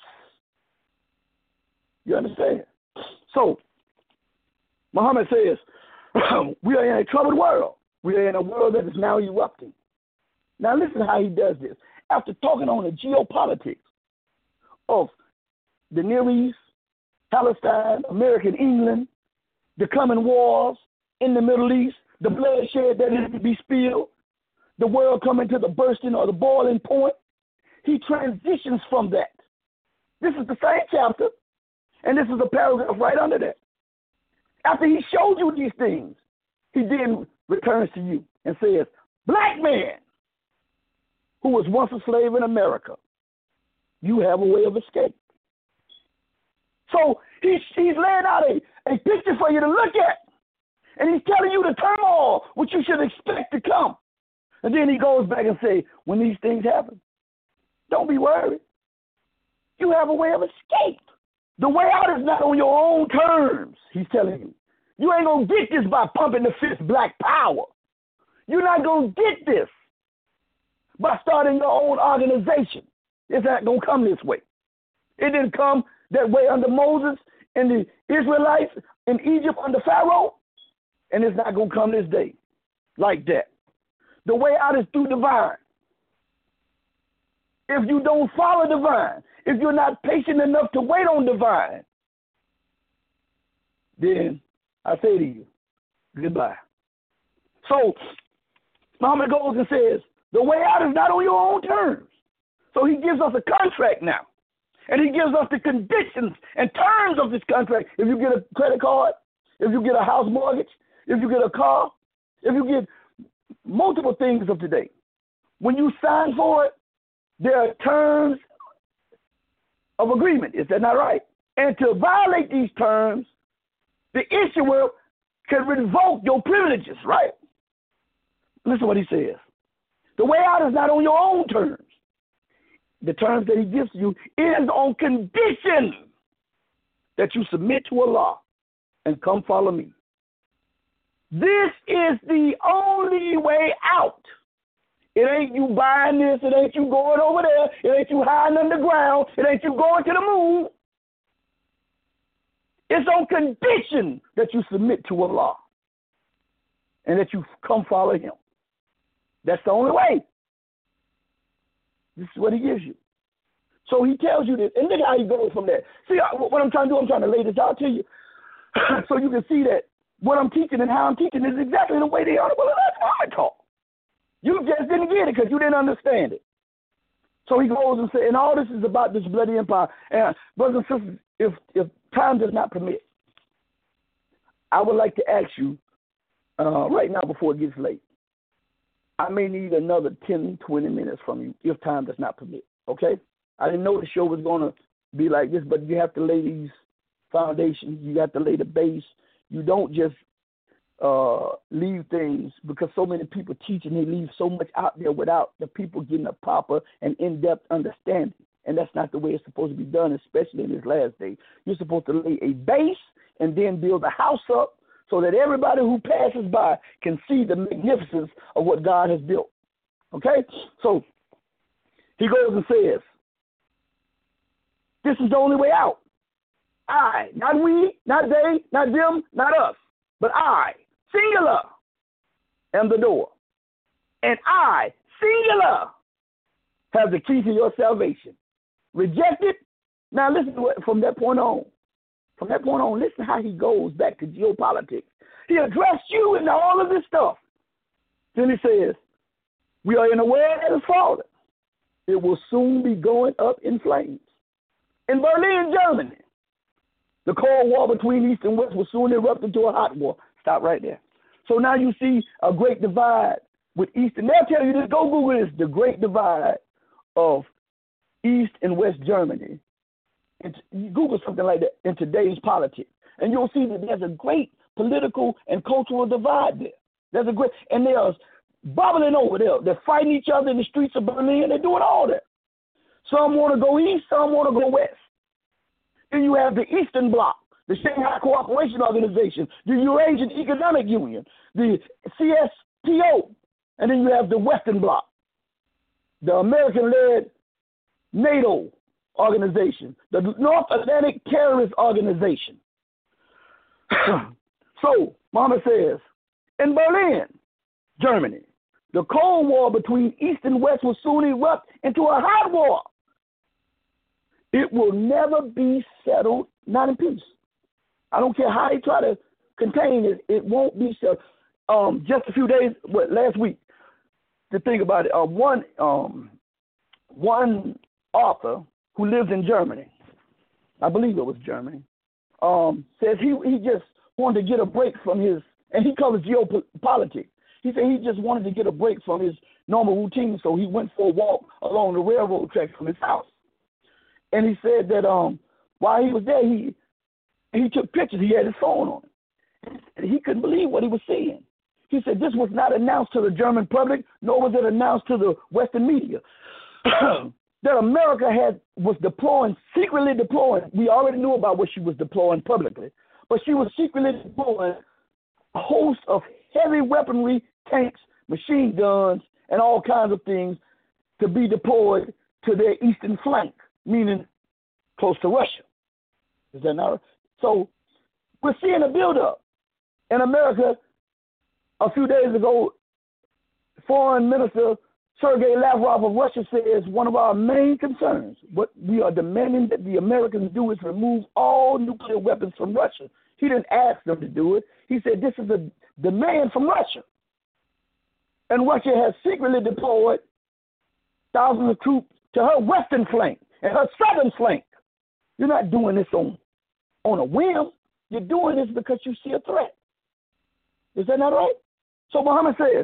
Speaker 6: You understand? So, Muhammad says, we are in a troubled world. We are in a world that is now erupting. Now listen how he does this. After talking on the geopolitics of the Near East, Palestine, American England, the coming wars in the Middle East, the bloodshed that is to be spilled, the world coming to the bursting or the boiling point, he transitions from that. This is the same chapter, and this is a paragraph right under that. After he showed you these things, he then returns to you and says, black man who was once a slave in America, you have a way of escape. So he's laying out a picture for you to look at. And he's telling you the turmoil which you should expect to come. And then he goes back and says, when these things happen, don't be worried. You have a way of escape. The way out is not on your own terms, he's telling you. You ain't going to get this by pumping the fist black power. You're not going to get this by starting your own organization. It's not going to come this way. It didn't come that way under Moses and the Israelites in Egypt under Pharaoh, and it's not going to come this day like that. The way out is through divine. If you don't follow divine, if you're not patient enough to wait on divine, then I say to you, goodbye. So Muhammad goes and says, the way out is not on your own terms. So he gives us a contract now. And he gives us the conditions and terms of this contract. If you get a credit card, if you get a house mortgage, if you get a car, if you get multiple things of today, when you sign for it, there are terms of agreement. Is that not right? And to violate these terms, the issuer can revoke your privileges, right? Listen to what he says. The way out is not on your own terms. The terms that he gives you is on condition that you submit to Allah and come follow me. This is the only way out. It ain't you buying this. It ain't you going over there. It ain't you hiding underground. It ain't you going to the moon. It's on condition that you submit to Allah and that you come follow him. That's the only way. This is what he gives you. So he tells you this, and look how he goes from there. See, what I'm trying to do, I'm trying to lay this out to you so you can see that what I'm teaching and how I'm teaching is exactly the way the Honorable Elijah Muhammad taught. You just didn't get it because you didn't understand it. So he goes and says, and all this is about this bloody empire. And brothers and sisters, if time does not permit, I would like to ask you right now before it gets late. I may need another 10, 20 minutes from you if time does not permit, okay? I didn't know the show was going to be like this, but you have to lay these foundations. You have to lay the base. You don't just leave things because so many people teach and they leave so much out there without the people getting a proper and in-depth understanding. And that's not the way it's supposed to be done, especially in this last day. You're supposed to lay a base and then build a house up so that everybody who passes by can see the magnificence of what God has built. Okay? So he goes and says, this is the only way out. I, not we, not they, not them, not us, but I, singular, am the door. And I, singular, have the key to your salvation. Reject it. Now listen to it from that point on. From that point on, listen how he goes back to geopolitics. He addressed you in all of this stuff. Then he says, we are in a world that is fallen. it will soon be going up in flames. In Berlin, Germany, the Cold War between East and West will soon erupt into a hot war. Stop right there. So now you see a great divide with East, and they'll tell you this, go Google this, the great divide of East and West Germany. And you Google something like that in today's politics, and you'll see that there's a great political and cultural divide there. There's a great, and they're bubbling over there. They're fighting each other in the streets of Berlin. They're doing all that. Some want to go east, some want to go west. Then you have the Eastern Bloc, the Shanghai Cooperation Organization, the Eurasian Economic Union, the CSTO, and then you have the Western Bloc, the American-led NATO organization, the North Atlantic Terrorist Organization. So, Muhammad says, in Berlin, Germany, the Cold War between East and West will soon erupt into a hot war. It will never be settled, not in peace. I don't care how they try to contain it, it won't be settled. Just a few days, last week, to think about it, one author who lives in Germany, I believe it was Germany, says he just wanted to get a break from his, and he covers geopolitics. He said he just wanted to get a break from his normal routine, so he went for a walk along the railroad track from his house. And he said that while he was there, he took pictures. He had his phone on him. And he couldn't believe what he was seeing. He said this was not announced to the German public, nor was it announced to the Western media. That America was secretly deploying. We already knew about what she was deploying publicly, but she was secretly deploying a host of heavy weaponry, tanks, machine guns, and all kinds of things to be deployed to their eastern flank, meaning close to Russia. Is that not right? So we're seeing a buildup. In America, a few days ago, Foreign Minister Sergei Lavrov of Russia says one of our main concerns, what we are demanding that the Americans do is remove all nuclear weapons from Russia. He didn't ask them to do it. He said this is a demand from Russia. And Russia has secretly deployed thousands of troops to her western flank and her southern flank. You're not doing this on a whim. You're doing this because you see a threat. Is that not right? So Muhammad says,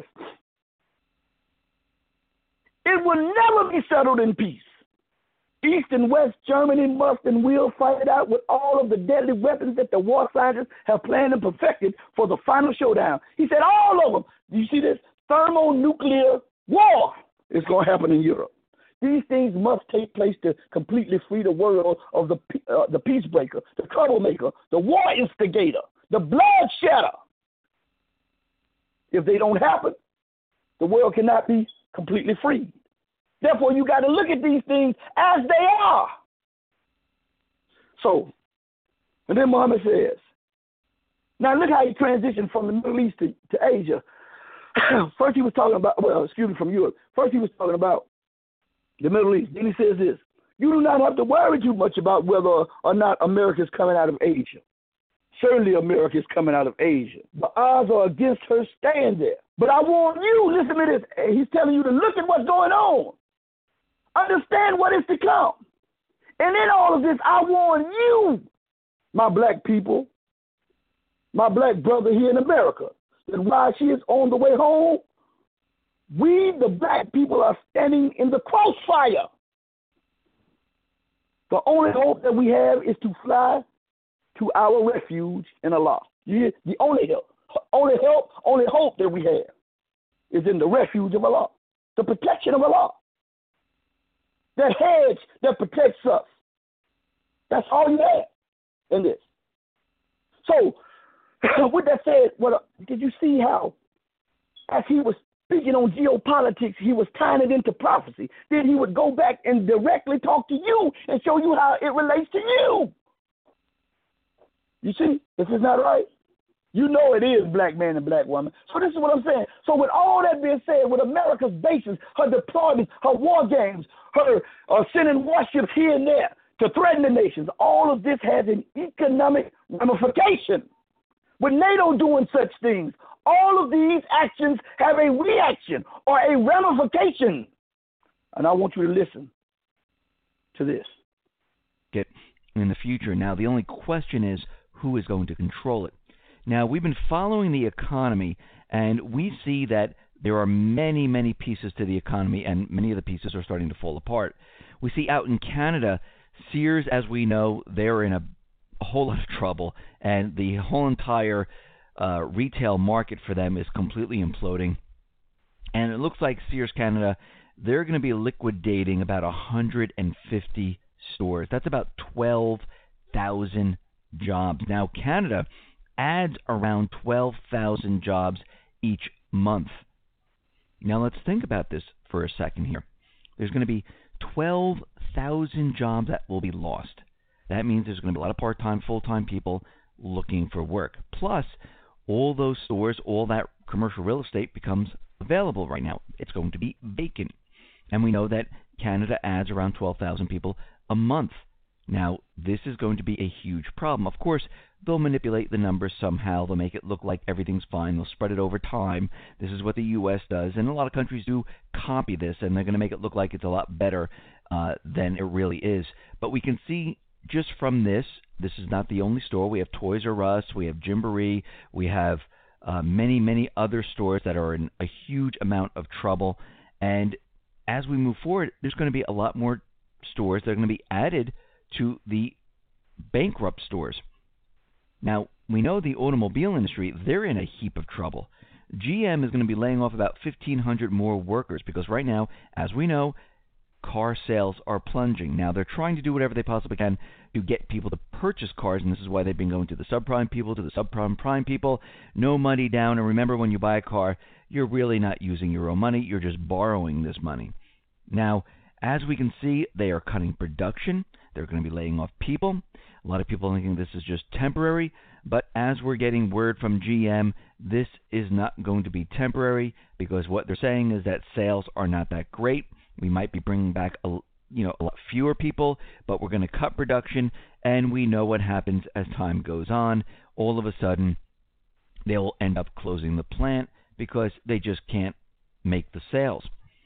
Speaker 6: it will never be settled in peace. East and West Germany must and will fight it out with all of the deadly weapons that the war scientists have planned and perfected for the final showdown. He said all of them. You see this? Thermonuclear war is going to happen in Europe. These things must take place to completely free the world of the peacebreaker, the troublemaker, the war instigator, the bloodshedder. If they don't happen, the world cannot be completely freed. Therefore, you got to look at these things as they are. So, and then Muhammad says, now look how he transitioned from the Middle East to Asia. First he was talking about, from Europe. First he was talking about the Middle East. Then he says this, you do not have to worry too much about whether or not America is coming out of Asia. Certainly America is coming out of Asia. The odds are against her staying there. But I warn you, listen to this. He's telling you to look at what's going on. Understand what is to come. And in all of this, I warn you, my black people, my black brother here in America, that while she is on the way home, we, the black people, are standing in the crossfire. The only hope that we have is to fly to our refuge in Allah. The only hope that we have is in the refuge of Allah, the protection of Allah, that hedge that protects us. That's all you have in this. So, with that said, did you see how, as he was speaking on geopolitics, he was tying it into prophecy? Then he would go back and directly talk to you and show you how it relates to you. You see, this is not right. You know it is black man and black woman. So this is what I'm saying. So with all that being said, with America's bases, her deployments, her war games, her sending warships here and there to threaten the nations, all of this has an economic ramification. With NATO doing such things, all of these actions have a reaction or a ramification. And I want you to listen to this.
Speaker 7: Get in the future. Now, the only question is who is going to control it. Now, we've been following the economy, and we see that there are many, many pieces to the economy, and many of the pieces are starting to fall apart. We see out in Canada, Sears, as we know, they're in a whole lot of trouble, and the whole entire retail market for them is completely imploding. And it looks like Sears Canada, they're going to be liquidating about 150 stores. That's about 12,000 jobs. Now, Canada adds around 12,000 jobs each month. Now, let's think about this for a second here. There's going to be 12,000 jobs that will be lost. That means there's going to be a lot of part-time, full-time people looking for work. Plus, all those stores, all that commercial real estate becomes available right now. It's going to be vacant. And we know that Canada adds around 12,000 people a month. Now, this is going to be a huge problem. Of course, they'll manipulate the numbers somehow. They'll make it look like everything's fine. They'll spread it over time. This is what the U.S. does. And a lot of countries do copy this, and they're going to make it look like it's a lot better than it really is. But we can see just from this is not the only store. We have Toys R Us. We have Gymboree. We have many, many other stores that are in a huge amount of trouble. And as we move forward, there's going to be a lot more stores that are going to be added to the bankrupt stores. Now, we know the automobile industry, they're in a heap of trouble. GM is going to be laying off about 1,500 more workers because right now, as we know, car sales are plunging. Now, they're trying to do whatever they possibly can to get people to purchase cars, and this is why they've been going to the subprime people, to the subprime people. No money down, and remember, when you buy a car, you're really not using your own money. You're just borrowing this money. Now, as we can see, they are cutting production. They're going to be laying off people. A lot of people are thinking this is just temporary, but as we're getting word from GM, this is not going to be temporary because what they're saying is that sales are not that great. We might be bringing back a lot fewer people, but we're going to cut production, and we know what happens as time goes on. All of a sudden, they'll end up closing the plant because they just can't make the sales.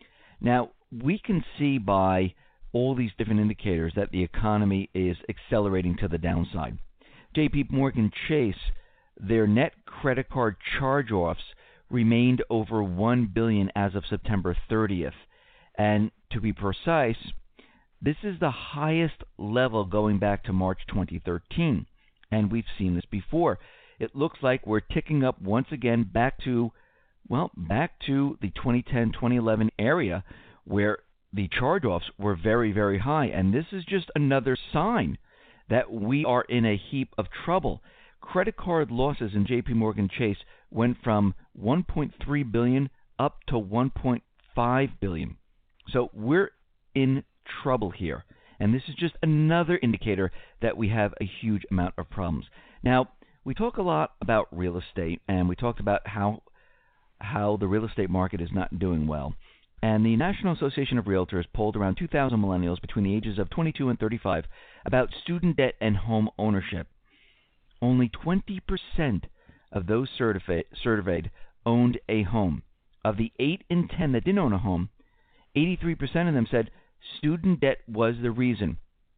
Speaker 7: Now, we can see by all these different indicators that the economy is accelerating to the downside. JP Morgan Chase, their net credit card charge-offs remained over $1 billion as of September 30th. And to be precise, this is the highest level going back to March 2013. And we've seen this before. It looks like we're ticking up once again back to the 2010-2011 area where the charge-offs were very, very high. And this is just another sign that we are in a heap of trouble. Credit card losses in JP Morgan Chase went from $1.3 billion up to $1.5 billion. So we're in trouble here. And this is just another indicator that we have a huge amount of problems. Now, we talk a lot about real estate, and we talked about how the real estate market is not doing well. And the National Association of Realtors polled around 2,000 millennials between the ages of 22 and 35 about student debt and home ownership. Only 20% of those surveyed owned a home. Of the 8 in 10 that didn't own a home, 83% of them said student debt was the reason.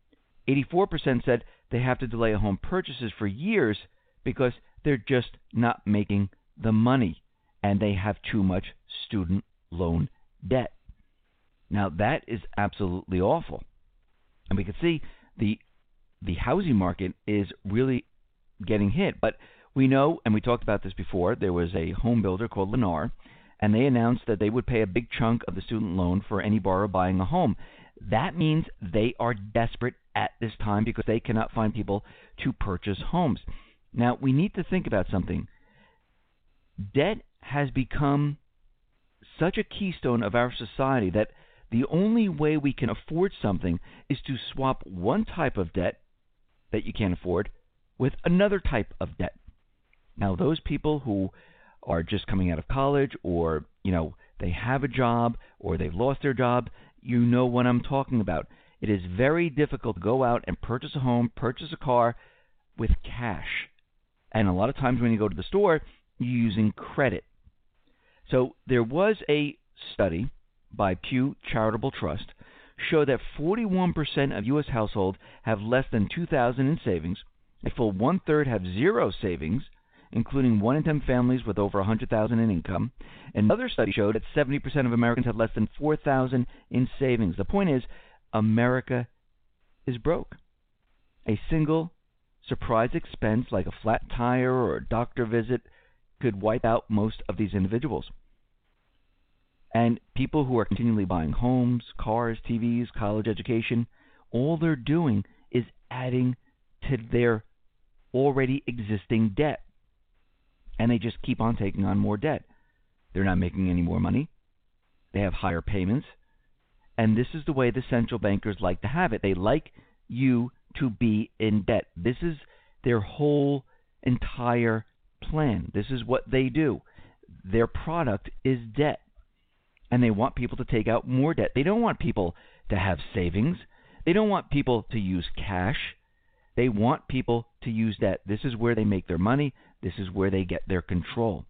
Speaker 7: 84% said they have to delay home purchases for years because they're just not making the money and they have too much student loan debt. Now, that is absolutely awful. And we can see the housing market is really getting hit. But we know, and we talked about this before, there was a home builder called Lennar, and they announced that they would pay a big chunk of the student loan for any borrower buying a home. That means they are desperate at this time because they cannot find people to purchase homes. Now, we need to think about something. Debt has become such a keystone of our society that the only way we can afford something is to swap one type of debt that you can't afford with another type of debt. Now, those people who are just coming out of college or, they have a job or they've lost their job, you know what I'm talking about. It is very difficult to go out and purchase a home, purchase a car with cash. And a lot of times when you go to the store, you're using credit. So there was a study by Pew Charitable Trust show that 41% of U.S. households have less than $2,000 in savings. A full one-third have zero savings, including 1 in 10 families with over $100,000 in income. Another study showed that 70% of Americans have less than $4,000 in savings. The point is, America is broke. A single surprise expense like a flat tire or a doctor visit could wipe out most of these individuals. And people who are continually buying homes, cars, TVs, college education, all they're doing is adding to their already existing debt. And they just keep on taking on more debt. They're not making any more money. They have higher payments. And this is the way the central bankers like to have it. They like you to be in debt. This is their whole entire plan. This is what they do. Their product is debt. And they want people to take out more debt. They don't want people to have savings. They don't want people to use cash. They want people to use debt. This is where they make their money. This is where they get their control.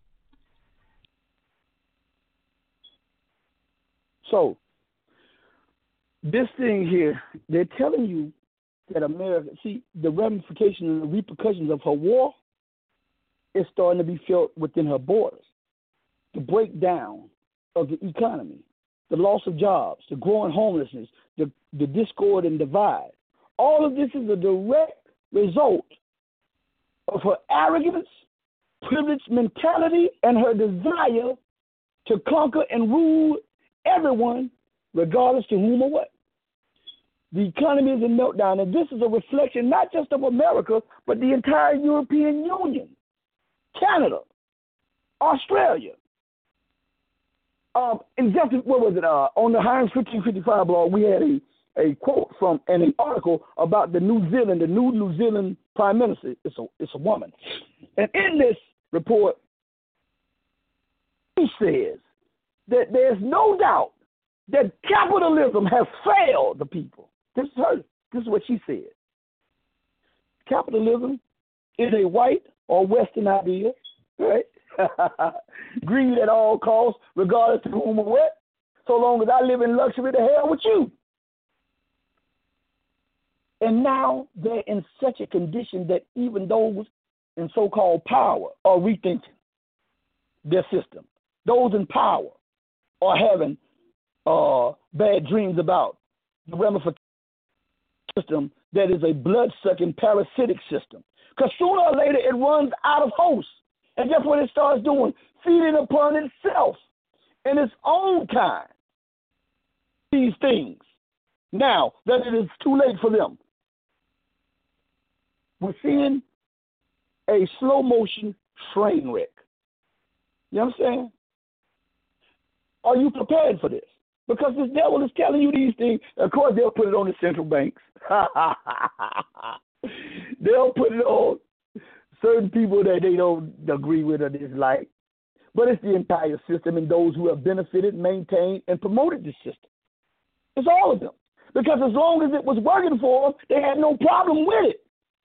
Speaker 6: So, this thing here, they're telling you that America, see, the ramifications and the repercussions of her war is starting to be felt within her borders. The breakdown of the economy, the loss of jobs, the growing homelessness, the discord and divide. All of this is a direct result of her arrogance, privileged mentality, and her desire to conquer and rule everyone, regardless to whom or what. The economy is in meltdown, and this is a reflection not just of America, but the entire European Union, Canada, Australia. In just, what was it, on the Heinz 1555 blog, we had a quote from an article about the new New Zealand Prime Minister. It's a woman. And in this report, he says that there's no doubt that capitalism has failed the people. This is her. This is what she said. Capitalism is a white or Western idea, right? Greed at all costs, regardless to whom or what. So long as I live in luxury, to hell with you. And now they're in such a condition that even those in so-called power are rethinking their system. Those in power are having bad dreams about the ramifications system that is a blood-sucking parasitic system. Because sooner or later it runs out of host. And guess what it starts doing? Feeding upon itself in its own kind. These things. Now that it is too late for them. We're seeing a slow motion train wreck. You understand? Are you prepared for this? Because this devil is telling you these things. Of course, they'll put it on the central banks. They'll put it on certain people that they don't agree with or dislike. But it's the entire system and those who have benefited, maintained, and promoted this system. It's all of them. Because as long as it was working for them, they had no problem with it.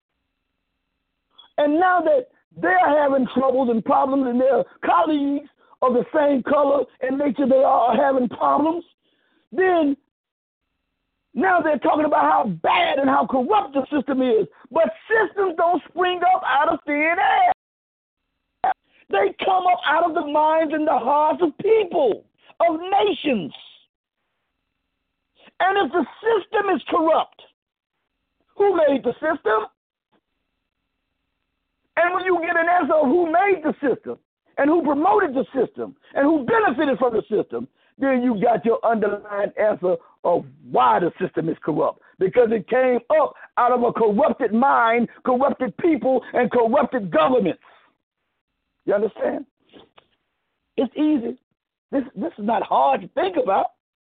Speaker 6: And now that they're having troubles and problems and their colleagues of the same color and nature they are having problems, then now they're talking about how bad and how corrupt the system is. But systems don't spring up out of thin air. They come up out of the minds and the hearts of people, of nations. And if the system is corrupt, who made the system? And when you get an answer of who made the system and who promoted the system and who benefited from the system, then you got your underlying answer of why the system is corrupt. Because it came up out of a corrupted mind, corrupted people, and corrupted governments. You understand? It's easy. This is not hard to think about.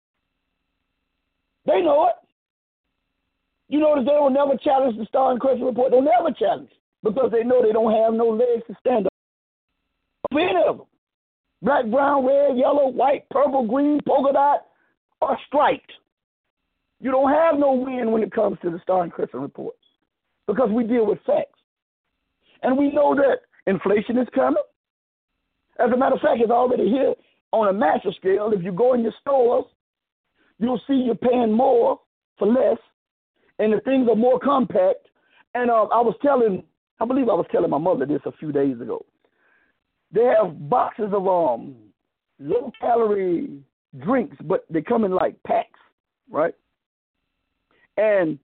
Speaker 6: They know it. You notice they don't never challenge the Star and Crescent Report. They'll never challenge because they know they don't have no legs to stand up. Any of them. Black, brown, red, yellow, white, purple, green, polka dot, or striped. You don't have no win when it comes to the Star and Crescent Report because we deal with facts. And we know that inflation is coming. As a matter of fact, it's already here. on a massive scale, if you go in your stores, you'll see you're paying more for less, and the things are more compact. And I believe I was telling my mother this a few days ago. They have boxes of low-calorie drinks, but they come in like packs, right? And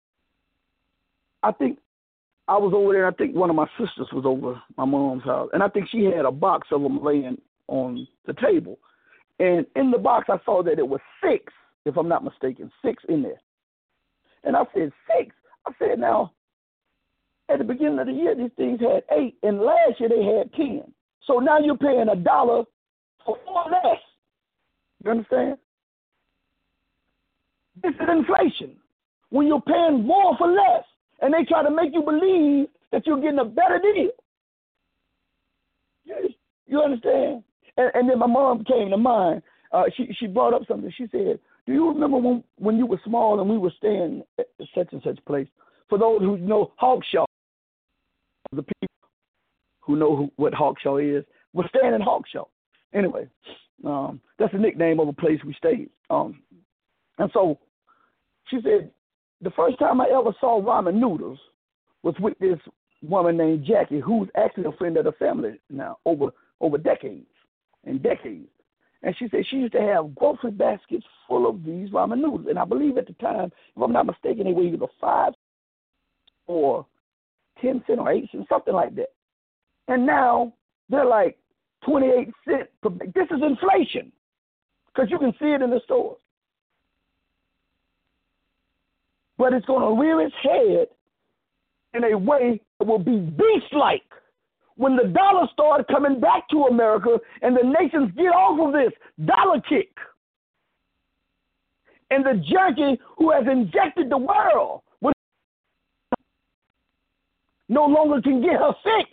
Speaker 6: I think I was over there. I think one of my sisters was over my mom's house, and I think she had a box of them laying on the table. And in the box, I saw that it was 6, if I'm not mistaken, 6 in there. And I said, 6? I said, now, at the beginning of the year, these things had 8, and last year they had 10. So now you're paying $1 for 4 less. You understand? This is inflation. When you're paying more for less, and they try to make you believe that you're getting a better deal. You understand? And then my mom came to mind. She brought up something. She said, do you remember when you were small and we were staying at such and such place? For those who know Hawkshaw, the people who know what Hawkshaw is, we're staying in Hawkshaw. Anyway, that's the nickname of a place we stayed. And so she said, the first time I ever saw ramen noodles was with this woman named Jackie, who's actually a friend of the family now, over decades and decades. And she said she used to have grocery baskets full of these ramen noodles. And I believe at the time, if I'm not mistaken, they were either 5 or 10 cents or 8 cents, something like that. And now they're like 28 cents per bag. This is inflation, because you can see it in the stores. But it's going to rear its head in a way that will be beast-like when the dollar started coming back to America and the nations get off of this dollar kick. And the junkie who has injected the world with no longer can get her fix.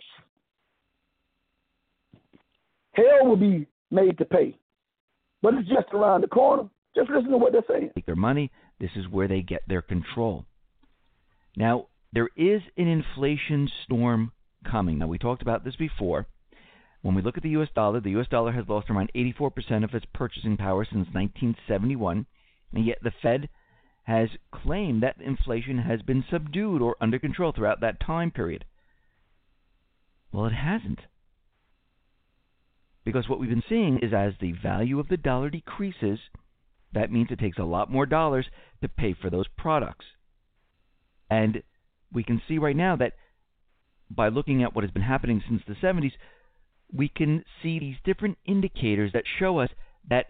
Speaker 6: Hell will be made to pay. But it's just around the corner. Just listen to what they're saying.
Speaker 7: Take their money. This is where they get their control. Now, there is an inflation storm coming. Now, we talked about this before. When we look at the U.S. dollar has lost around 84% of its purchasing power since 1971, and yet the Fed has claimed that inflation has been subdued or under control throughout that time period. Well, it hasn't. Because what we've been seeing is as the value of the dollar decreases, that means it takes a lot more dollars to pay for those products. And we can see right now that by looking at what has been happening since the 70s, we can see these different indicators that show us that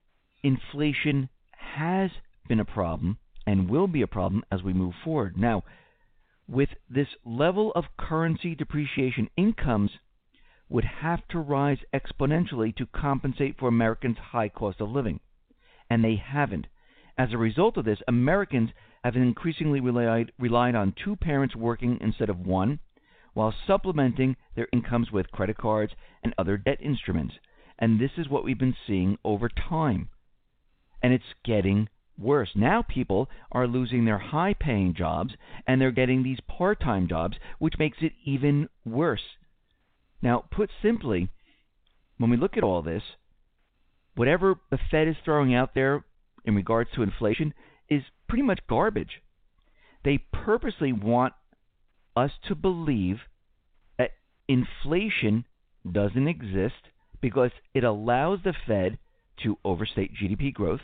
Speaker 7: inflation has been a problem and will be a problem as we move forward. Now, with this level of currency depreciation, incomes would have to rise exponentially to compensate for Americans' high cost of living. And they haven't. As a result of this, Americans have increasingly relied on 2 parents working instead of 1, while supplementing their incomes with credit cards and other debt instruments. And this is what we've been seeing over time. And it's getting worse. Now people are losing their high-paying jobs, and they're getting these part-time jobs, which makes it even worse. Now, put simply, when we look at all this, whatever the Fed is throwing out there in regards to inflation is pretty much garbage. They purposely want us to believe that inflation doesn't exist because it allows the Fed to overstate GDP growth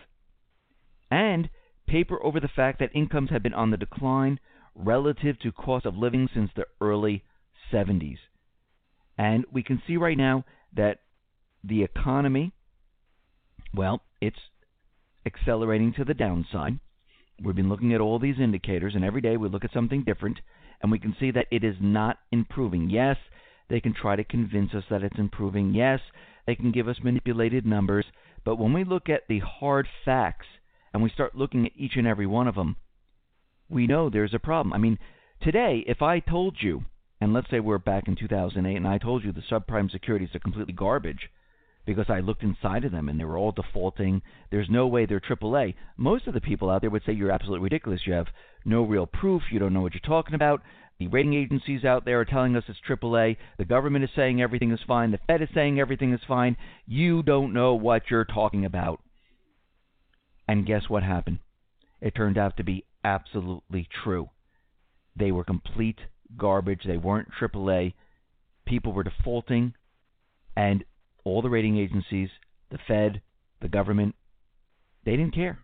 Speaker 7: and paper over the fact that incomes have been on the decline relative to cost of living since the early 70s. And we can see right now that the economy, well, it's accelerating to the downside. We've been looking at all these indicators, and every day we look at something different, and we can see that it is not improving. Yes, they can try to convince us that it's improving. Yes, they can give us manipulated numbers. But when we look at the hard facts and we start looking at each and every one of them, we know there's a problem. I mean, today, if I told you, and let's say we're back in 2008, and I told you the subprime securities are completely garbage because I looked inside of them and they were all defaulting, there's no way they're AAA, most of the people out there would say you're absolutely ridiculous. You have no real proof. You don't know what you're talking about. The rating agencies out there are telling us it's AAA. The government is saying everything is fine. The Fed is saying everything is fine. You don't know what you're talking about. And guess what happened? It turned out to be absolutely true. They were complete garbage. They weren't AAA. People were defaulting, and all the rating agencies, the Fed, the government, they didn't care.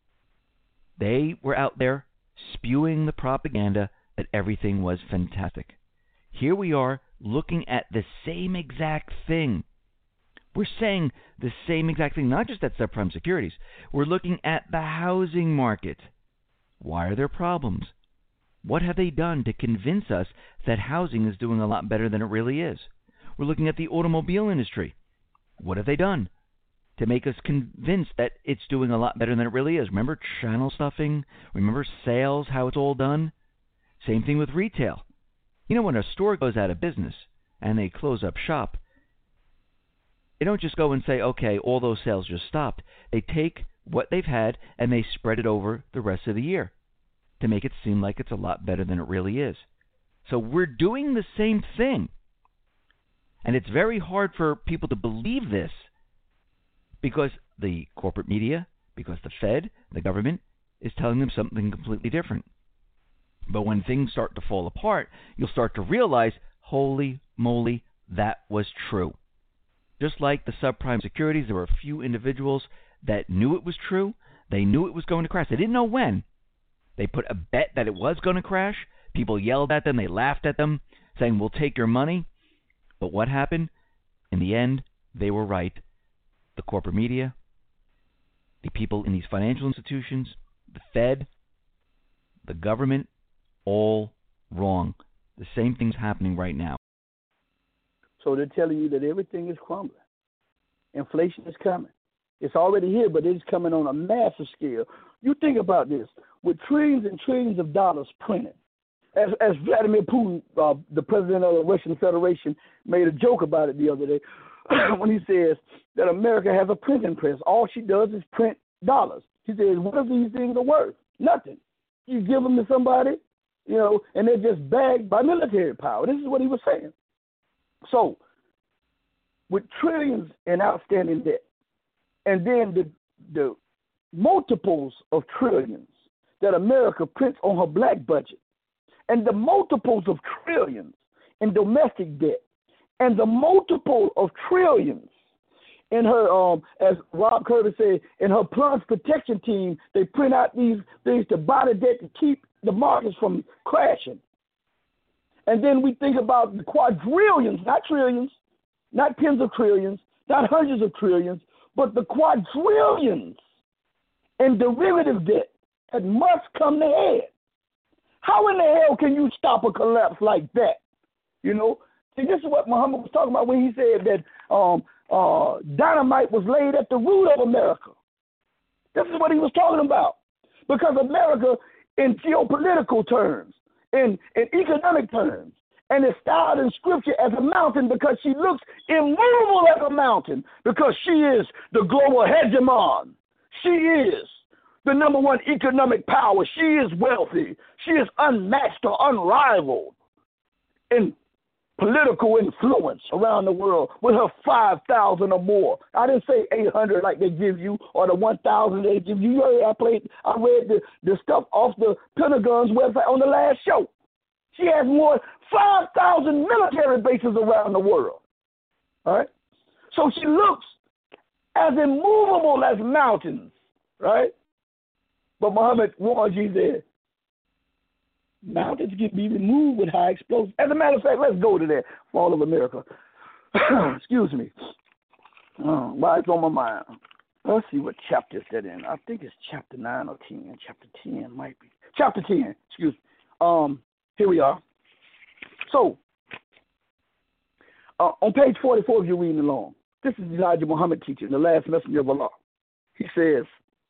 Speaker 7: They were out there spewing the propaganda that everything was fantastic. Here we are looking at the same exact thing. We're saying the same exact thing, not just at subprime securities. We're looking at the housing market. Why are there problems? What have they done to convince us that housing is doing a lot better than it really is? We're looking at the automobile industry. What have they done to make us convinced that it's doing a lot better than it really is? Remember channel stuffing? Remember sales, how it's all done? Same thing with retail. You know, when a store goes out of business and they close up shop, they don't just go and say, okay, all those sales just stopped. They take what they've had and they spread it over the rest of the year to make it seem like it's a lot better than it really is. So we're doing the same thing. And it's very hard for people to believe this because the corporate media, because the Fed, the government, is telling them something completely different. But when things start to fall apart, you'll start to realize, holy moly, that was true. Just like the subprime securities, there were a few individuals that knew it was true. They knew it was going to crash. They didn't know when. They put a bet that it was going to crash. People yelled at them. They laughed at them, saying, we'll take your money. But what happened? In the end, they were right. The corporate media, the people in these financial institutions, the Fed, the government, all wrong. The same thing's happening right now.
Speaker 6: So they're telling you that everything is crumbling. Inflation is coming. It's already here, but it's coming on a massive scale. You think about this. With trillions and trillions of dollars printed, as Vladimir Putin, the president of the Russian Federation, made a joke about it the other day when he says that America has a printing press. All she does is print dollars. He says, what are these things are worth? Nothing. You give them to somebody, you know, and they're just bagged by military power. This is what he was saying. So, with trillions in outstanding debt, and then the multiples of trillions that America prints on her black budget, and the multiples of trillions in domestic debt, and the multiple of trillions in her, as Rob Curtis said, in her plunge protection team, they print out these things to buy the debt to keep the markets from crashing. And then we think about the quadrillions, not trillions, not tens of trillions, not hundreds of trillions, but the quadrillions in derivative debt that must come to head. How in the hell can you stop a collapse like that? You know, see, this is what Muhammad was talking about when he said that dynamite was laid at the root of America. This is what he was talking about. Because America, in geopolitical terms, in economic terms, and is styled in Scripture as a mountain because she looks immovable like a mountain because she is the global hegemon. She is the number one economic power. She is wealthy. She is unmatched or unrivaled in political influence around the world with her 5,000 or more. I didn't say 800 like they give you or the 1,000 they give you. I read the stuff off the Pentagon's website on the last show. She has more 5,000 military bases around the world. All right? So she looks as immovable as mountains, right? But Muhammad warns you there. Mountains can be removed with high explosives. As a matter of fact, let's go to that fall of America. Excuse me. Why it's on my mind. Let's see what chapter is that in. I think it's chapter 9 or 10. Chapter 10 might be. Chapter 10, excuse me. Here we are. So, on page 44, if you're reading along, this is Elijah Muhammad teaching, the last messenger of Allah. He says,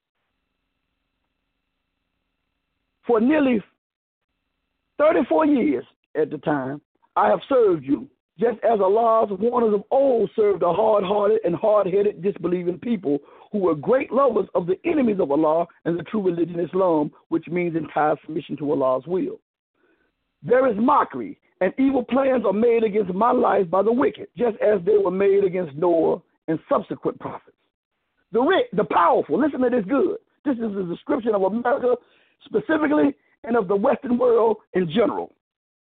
Speaker 6: for nearly 34 years at the time, I have served you, just as Allah's warners of old served the hard-hearted and hard-headed disbelieving people who were great lovers of the enemies of Allah and the true religion Islam, which means entire submission to Allah's will. There is mockery, and evil plans are made against my life by the wicked, just as they were made against Noah and subsequent prophets. The rich, the powerful, listen to this good. This is a description of America specifically and of the Western world in general.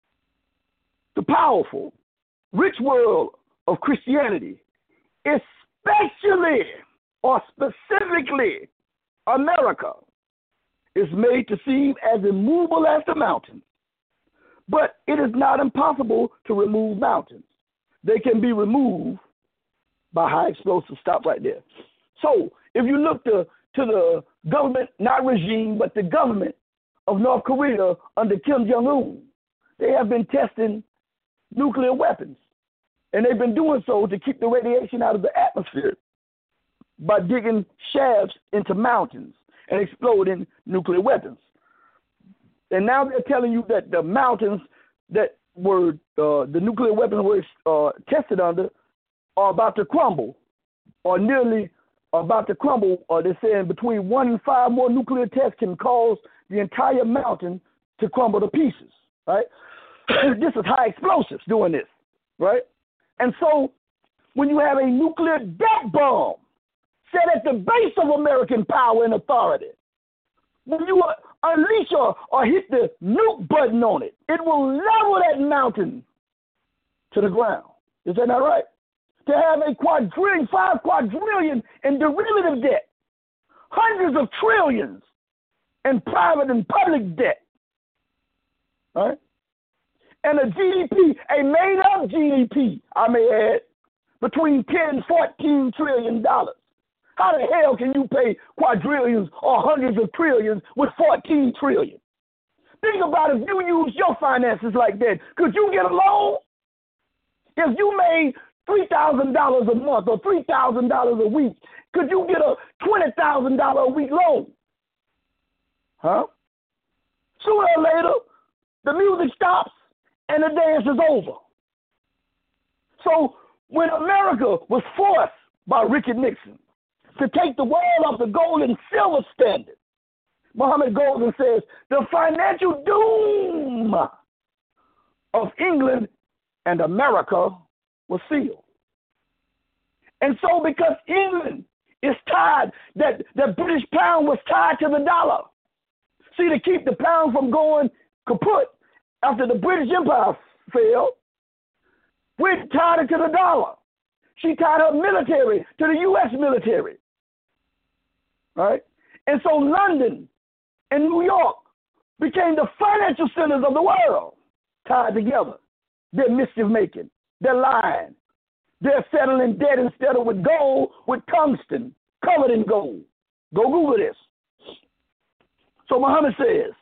Speaker 6: The powerful, rich world of Christianity, especially or specifically America, is made to seem as immovable as the mountains. But it is not impossible to remove mountains. They can be removed by high explosives. Stop right there. So if you look to the government, not regime, but the government of North Korea under Kim Jong-un, they have been testing nuclear weapons. And they've been doing so to keep the radiation out of the atmosphere by digging shafts into mountains and exploding nuclear weapons. And now they're telling you that the mountains that were the nuclear weapons were tested under are about to crumble, or nearly about to crumble. Or they're saying between 1 and 5 more nuclear tests can cause the entire mountain to crumble to pieces. Right? This is high explosives doing this, right? And so when you have a nuclear death bomb set at the base of American power and authority, when you unleash or hit the nuke button on it, it will level that mountain to the ground. Is that not right? To have a 5 quadrillion in derivative debt, hundreds of trillions in private and public debt, right? And a GDP, a made-up GDP, I may add, between 10 and 14 trillion dollars. How the hell can you pay quadrillions or hundreds of trillions with 14 trillion? Think about if you use your finances like that. Could you get a loan? If you made $3,000 a month or $3,000 a week, could you get a $20,000 a week loan? Huh? Sooner or later, the music stops and the dance is over. So when America was forced by Richard Nixon to take the world off the gold and silver standard, Muhammad Golden says the financial doom of England and America was sealed. And so because England is tied, that British pound was tied to the dollar. See, to keep the pound from going kaput after the British Empire fell, Britain tied it to the dollar. She tied her military to the U.S. military. Right? And so London and New York became the financial centers of the world, tied together. They're mischief-making. They're lying. They're settling debt instead of with gold, with tungsten, covered in gold. Go Google this. So Muhammad says,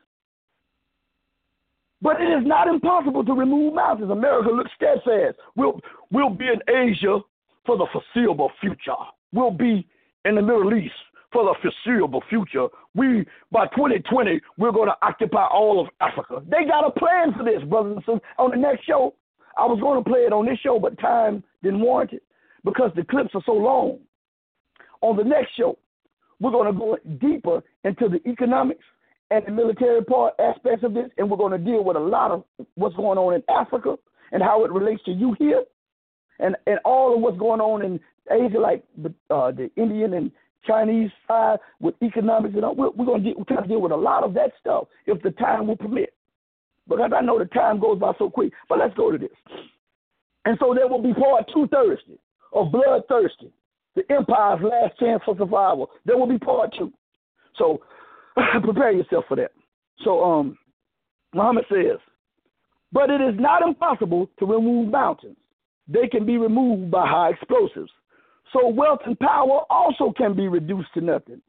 Speaker 6: but it is not impossible to remove mountains. America looks steadfast. We'll be in Asia for the foreseeable future. We'll be in the Middle East for the foreseeable future. By 2020, we're going to occupy all of Africa. They got a plan for this, brothers and sisters. On the next show, I was going to play it on this show, but time didn't warrant it because the clips are so long. On the next show, we're going to go deeper into the economics and the military part aspects of this, and we're going to deal with a lot of what's going on in Africa and how it relates to you here, and all of what's going on in Asia, like the Indian and Chinese side with economics and all. We're going to try to deal with a lot of that stuff if the time will permit. Because I know the time goes by so quick. But let's go to this. And so there will be part 2 Thursday of Bloodthirsty, the Empire's Last Chance for Survival. There will be part 2. So prepare yourself for that. So Muhammad says, but it is not impossible to remove mountains. They can be removed by high explosives. So wealth and power also can be reduced to nothing.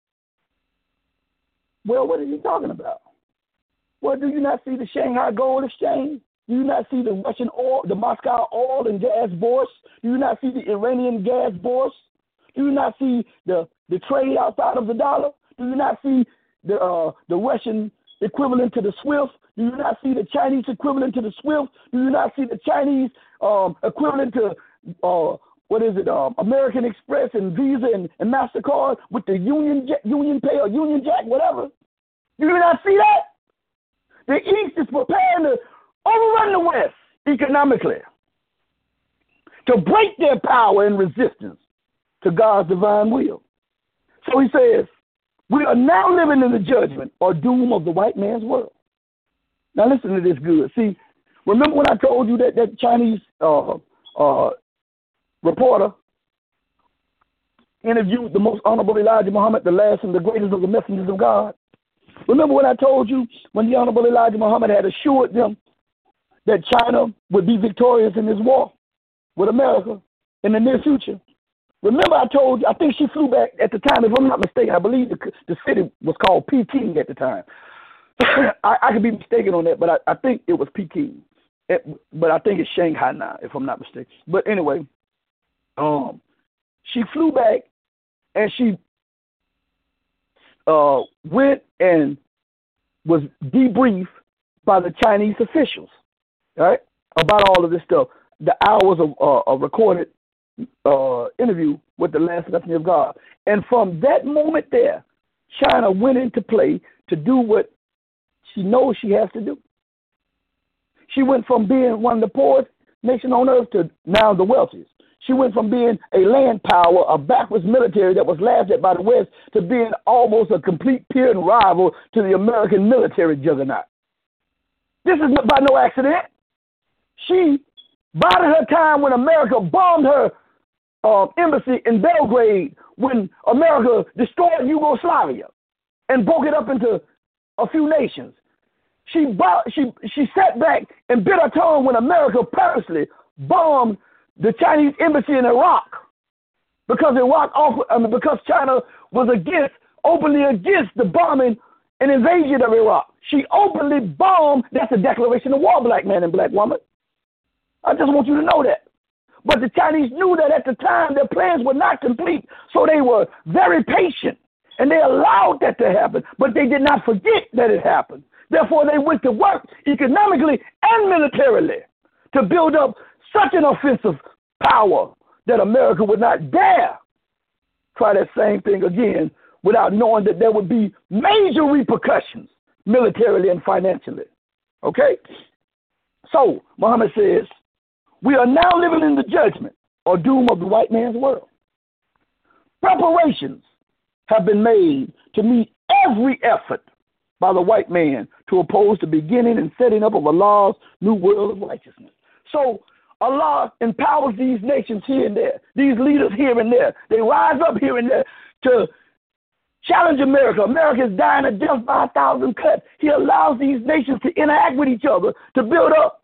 Speaker 6: Well, what is he talking about? Well, do you not see the Shanghai Gold Exchange? Do you not see the Russian oil, the Moscow oil and gas bourse? Do you not see the Iranian gas bourse? Do you not see the trade outside of the dollar? Do you not see the Russian equivalent to the SWIFT? Do you not see the Chinese equivalent to the SWIFT? Do you not see the Chinese equivalent to American Express and Visa and MasterCard with the Union Pay or Union Jack, whatever? Do you not see that? The East is preparing to overrun the West economically, to break their power and resistance to God's divine will. So he says, we are now living in the judgment or doom of the white man's world. Now listen to this good. See, remember when I told you that Chinese reporter interviewed the most honorable Elijah Muhammad, the last and the greatest of the messengers of God? Remember when I told you when the honorable Elijah Muhammad had assured them that China would be victorious in this war with America in the near future? Remember I told you, I think she flew back at the time, if I'm not mistaken, I believe the city was called Peking at the time. I could be mistaken on that, but I think it was Peking. But I think it's Shanghai now, if I'm not mistaken. But anyway, she flew back and she went and was debriefed by the Chinese officials, right, about all of this stuff. The hours of a recorded interview with the last messenger of God. And from that moment there, China went into play to do what she knows she has to do. She went from being one of the poorest nations on earth to now the wealthiest. She went from being a land power, a backwards military that was laughed at by the West, to being almost a complete peer and rival to the American military juggernaut. This is by no accident. She, by her time when America bombed her embassy in Belgrade, when America destroyed Yugoslavia and broke it up into a few nations, she sat back and bit her tongue when America purposely bombed the Chinese embassy in Iraq because China was openly against the bombing and invasion of Iraq. She openly bombed. That's a declaration of war, black man and black woman. I just want you to know that. But the Chinese knew that at the time their plans were not complete, so they were very patient, and they allowed that to happen, but they did not forget that it happened. Therefore, they went to work economically and militarily to build up such an offensive power that America would not dare try that same thing again without knowing that there would be major repercussions militarily and financially. Okay? So, Muhammad says, we are now living in the judgment or doom of the white man's world. Preparations have been made to meet every effort by the white man to oppose the beginning and setting up of Allah's new world of righteousness. So Allah empowers these nations here and there, these leaders here and there. They rise up here and there to challenge America. America is dying a death by 1,000 cuts. He allows these nations to interact with each other to build up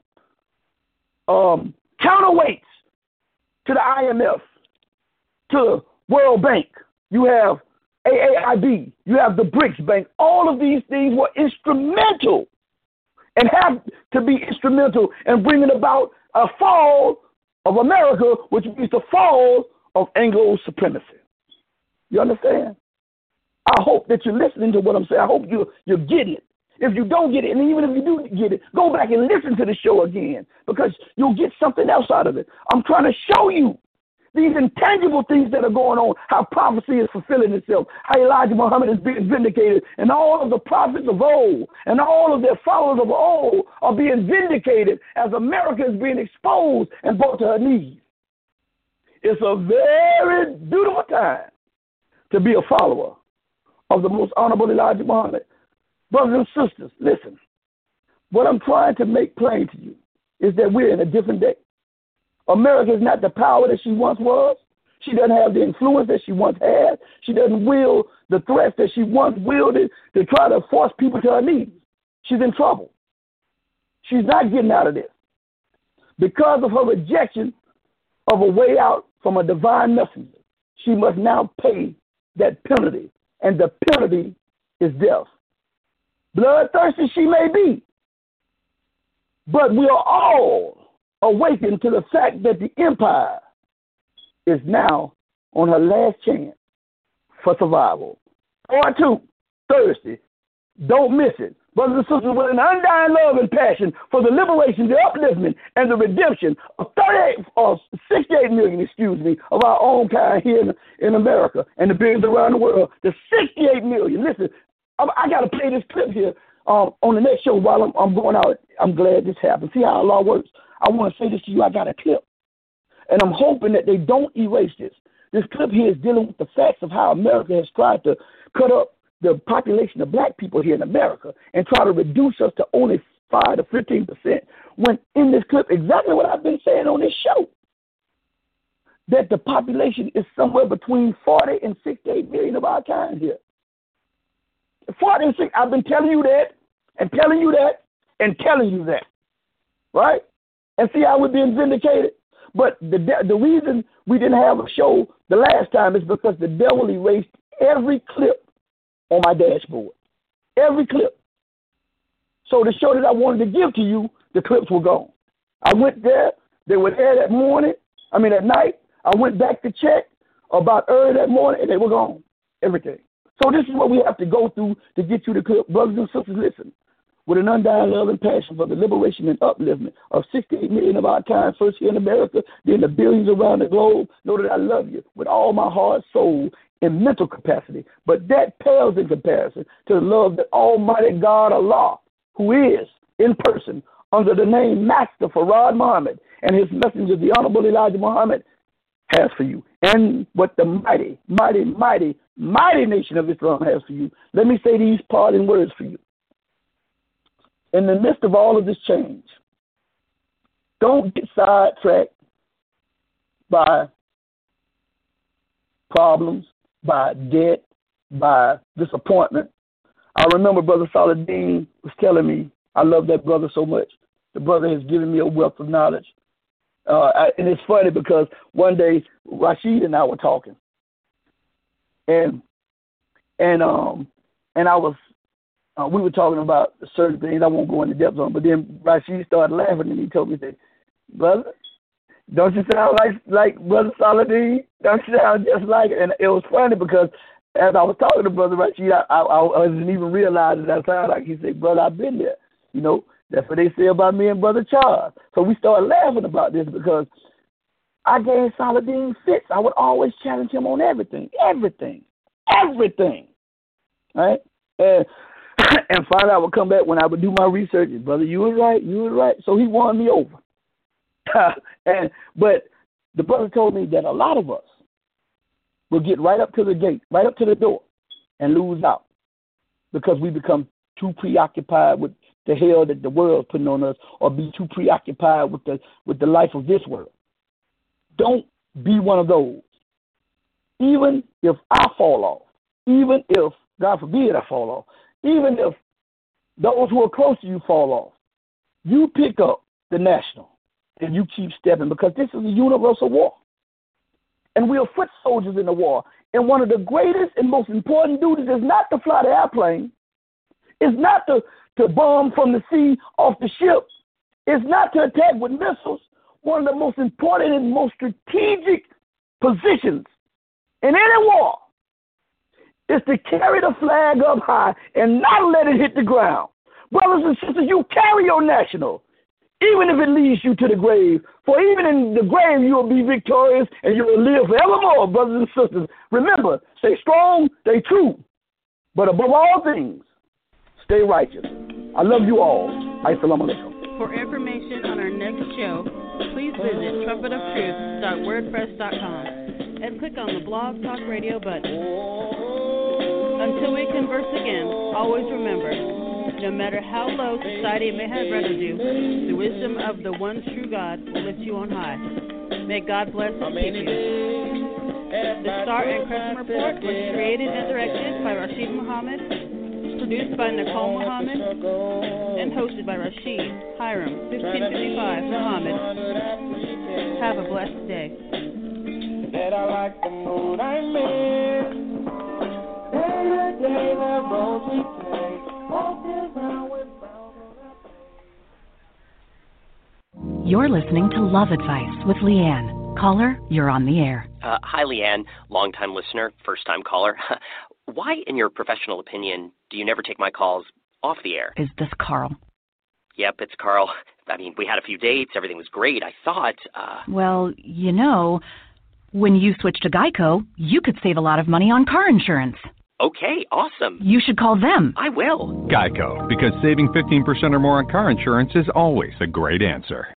Speaker 6: counterweights to the IMF, to the World Bank. You have AAIB. You have the BRICS Bank. All of these things were instrumental and have to be instrumental in bringing about a fall of America, which means the fall of Anglo supremacy. You understand? I hope that you're listening to what I'm saying. I hope you're getting it. If you don't get it, and even if you do get it, go back and listen to the show again, because you'll get something else out of it. I'm trying to show you these intangible things that are going on, how prophecy is fulfilling itself, how Elijah Muhammad is being vindicated, and all of the prophets of old and all of their followers of old are being vindicated as America is being exposed and brought to her knees. It's a very beautiful time to be a follower of the most honorable Elijah Muhammad. Brothers and sisters, listen. What I'm trying to make plain to you is that we're in a different day. America is not the power that she once was. She doesn't have the influence that she once had. She doesn't wield the threats that she once wielded to try to force people to her knees. She's in trouble. She's not getting out of this. Because of her rejection of a way out from a divine messenger, she must now pay that penalty, and the penalty is death. Bloodthirsty she may be, but we are all awakened to the fact that the empire is now on her last chance for survival. Part 2, Thursday. Don't miss it. Brothers and sisters, with an undying love and passion for the liberation, the upliftment, and the redemption of 68 million, of our own kind here in America and the billions around the world, the 68 million. Listen, I got to play this clip here on the next show, while I'm going out, I'm glad this happened. See how Allah works? I want to say this to you. I got a clip. And I'm hoping that they don't erase this. This clip here is dealing with the facts of how America has tried to cut up the population of black people here in America and try to reduce us to only 5 to 15%, when in this clip, exactly what I've been saying on this show, that the population is somewhere between 40 and 68 million of our kind here. 40 and 6, I've been telling you that, and telling you that, and telling you that, right? And see how we're being vindicated? But the reason we didn't have a show the last time is because the devil erased every clip on my dashboard. Every clip. So the show that I wanted to give to you, the clips were gone. I went there. They were there that night. I went back to check about early that morning, and they were gone. Everything. So this is what we have to go through to get you the clip. Brothers and sisters, listen. With an undying love and passion for the liberation and upliftment of 68 million of our kind, first here in America, then the billions around the globe, know that I love you with all my heart, soul, and mental capacity. But that pales in comparison to the love that Almighty God, Allah, who is in person under the name Master Farad Muhammad and his messenger, the Honorable Elijah Muhammad, has for you. And what the mighty, mighty, mighty, mighty nation of Islam has for you. Let me say these parting words for you. In the midst of all of this change, don't get sidetracked by problems, by debt, by disappointment. I remember Brother Saladin was telling me, I love that brother so much. The brother has given me a wealth of knowledge. And it's funny because one day Rashid and I were talking, and I was. We were talking about certain things. I won't go into depth on, but then Rashid started laughing, and he told me, "Brother, don't you sound like Brother Saladin? Don't you sound just like it?" And it was funny because as I was talking to Brother Rashid, I didn't even realize that I sounded like he said, "Brother, I've been there." You know, that's what they say about me and Brother Charles. So we started laughing about this because I gave Saladin fits. I would always challenge him on everything, right? And finally, I would come back when I would do my research. Brother, you were right. So he won me over. But the brother told me that a lot of us will get right up to the gate, right up to the door, and lose out because we become too preoccupied with the hell that the world's putting on us, or be too preoccupied with the life of this world. Don't be one of those. Even if I fall off, even if, God forbid, I fall off, even if those who are close to you fall off, you pick up the national and you keep stepping, because this is a universal war. And we are foot soldiers in the war. And one of the greatest and most important duties is not to fly the airplane. It's not to bomb from the sea off the ship. It's not to attack with missiles. One of the most important and most strategic positions in any war is to carry the flag up high and not let it hit the ground. Brothers and sisters, you carry your national, even if it leads you to the grave. For even in the grave, you will be victorious and you will live forevermore, brothers and sisters. Remember, stay strong, stay true, but above all things, stay righteous. I love you all. Assalamu alaikum.
Speaker 8: For information on our next show, please visit trumpetofTruth.wordpress.com and click on the Blog Talk Radio button. Until we converse again, always remember, no matter how low society may have rendered you, the wisdom of the one true God will lift you on high. May God bless and keep you. The Star and Crescent Report was created and directed by Rashid Muhammad, produced by Nicole Muhammad, and hosted by Rashid Hiram, 1555 Muhammad. Have a blessed day.
Speaker 5: That I like the mood I'm in. Day the road we take.
Speaker 1: You're listening to Love Advice with Leanne. Caller, you're on the air.
Speaker 9: Hi, Leanne. Long-time listener, first-time caller. Why, in your professional opinion, do you never take my calls off the air?
Speaker 1: Is this Carl?
Speaker 9: Yep, it's Carl. I mean, we had a few dates. Everything was great. I thought,
Speaker 1: Well, you know, when you switch to Geico, you could save a lot of money on car insurance.
Speaker 9: Okay, awesome.
Speaker 1: You should call them.
Speaker 9: I will.
Speaker 4: Geico, because saving 15% or more on car insurance is always a great answer.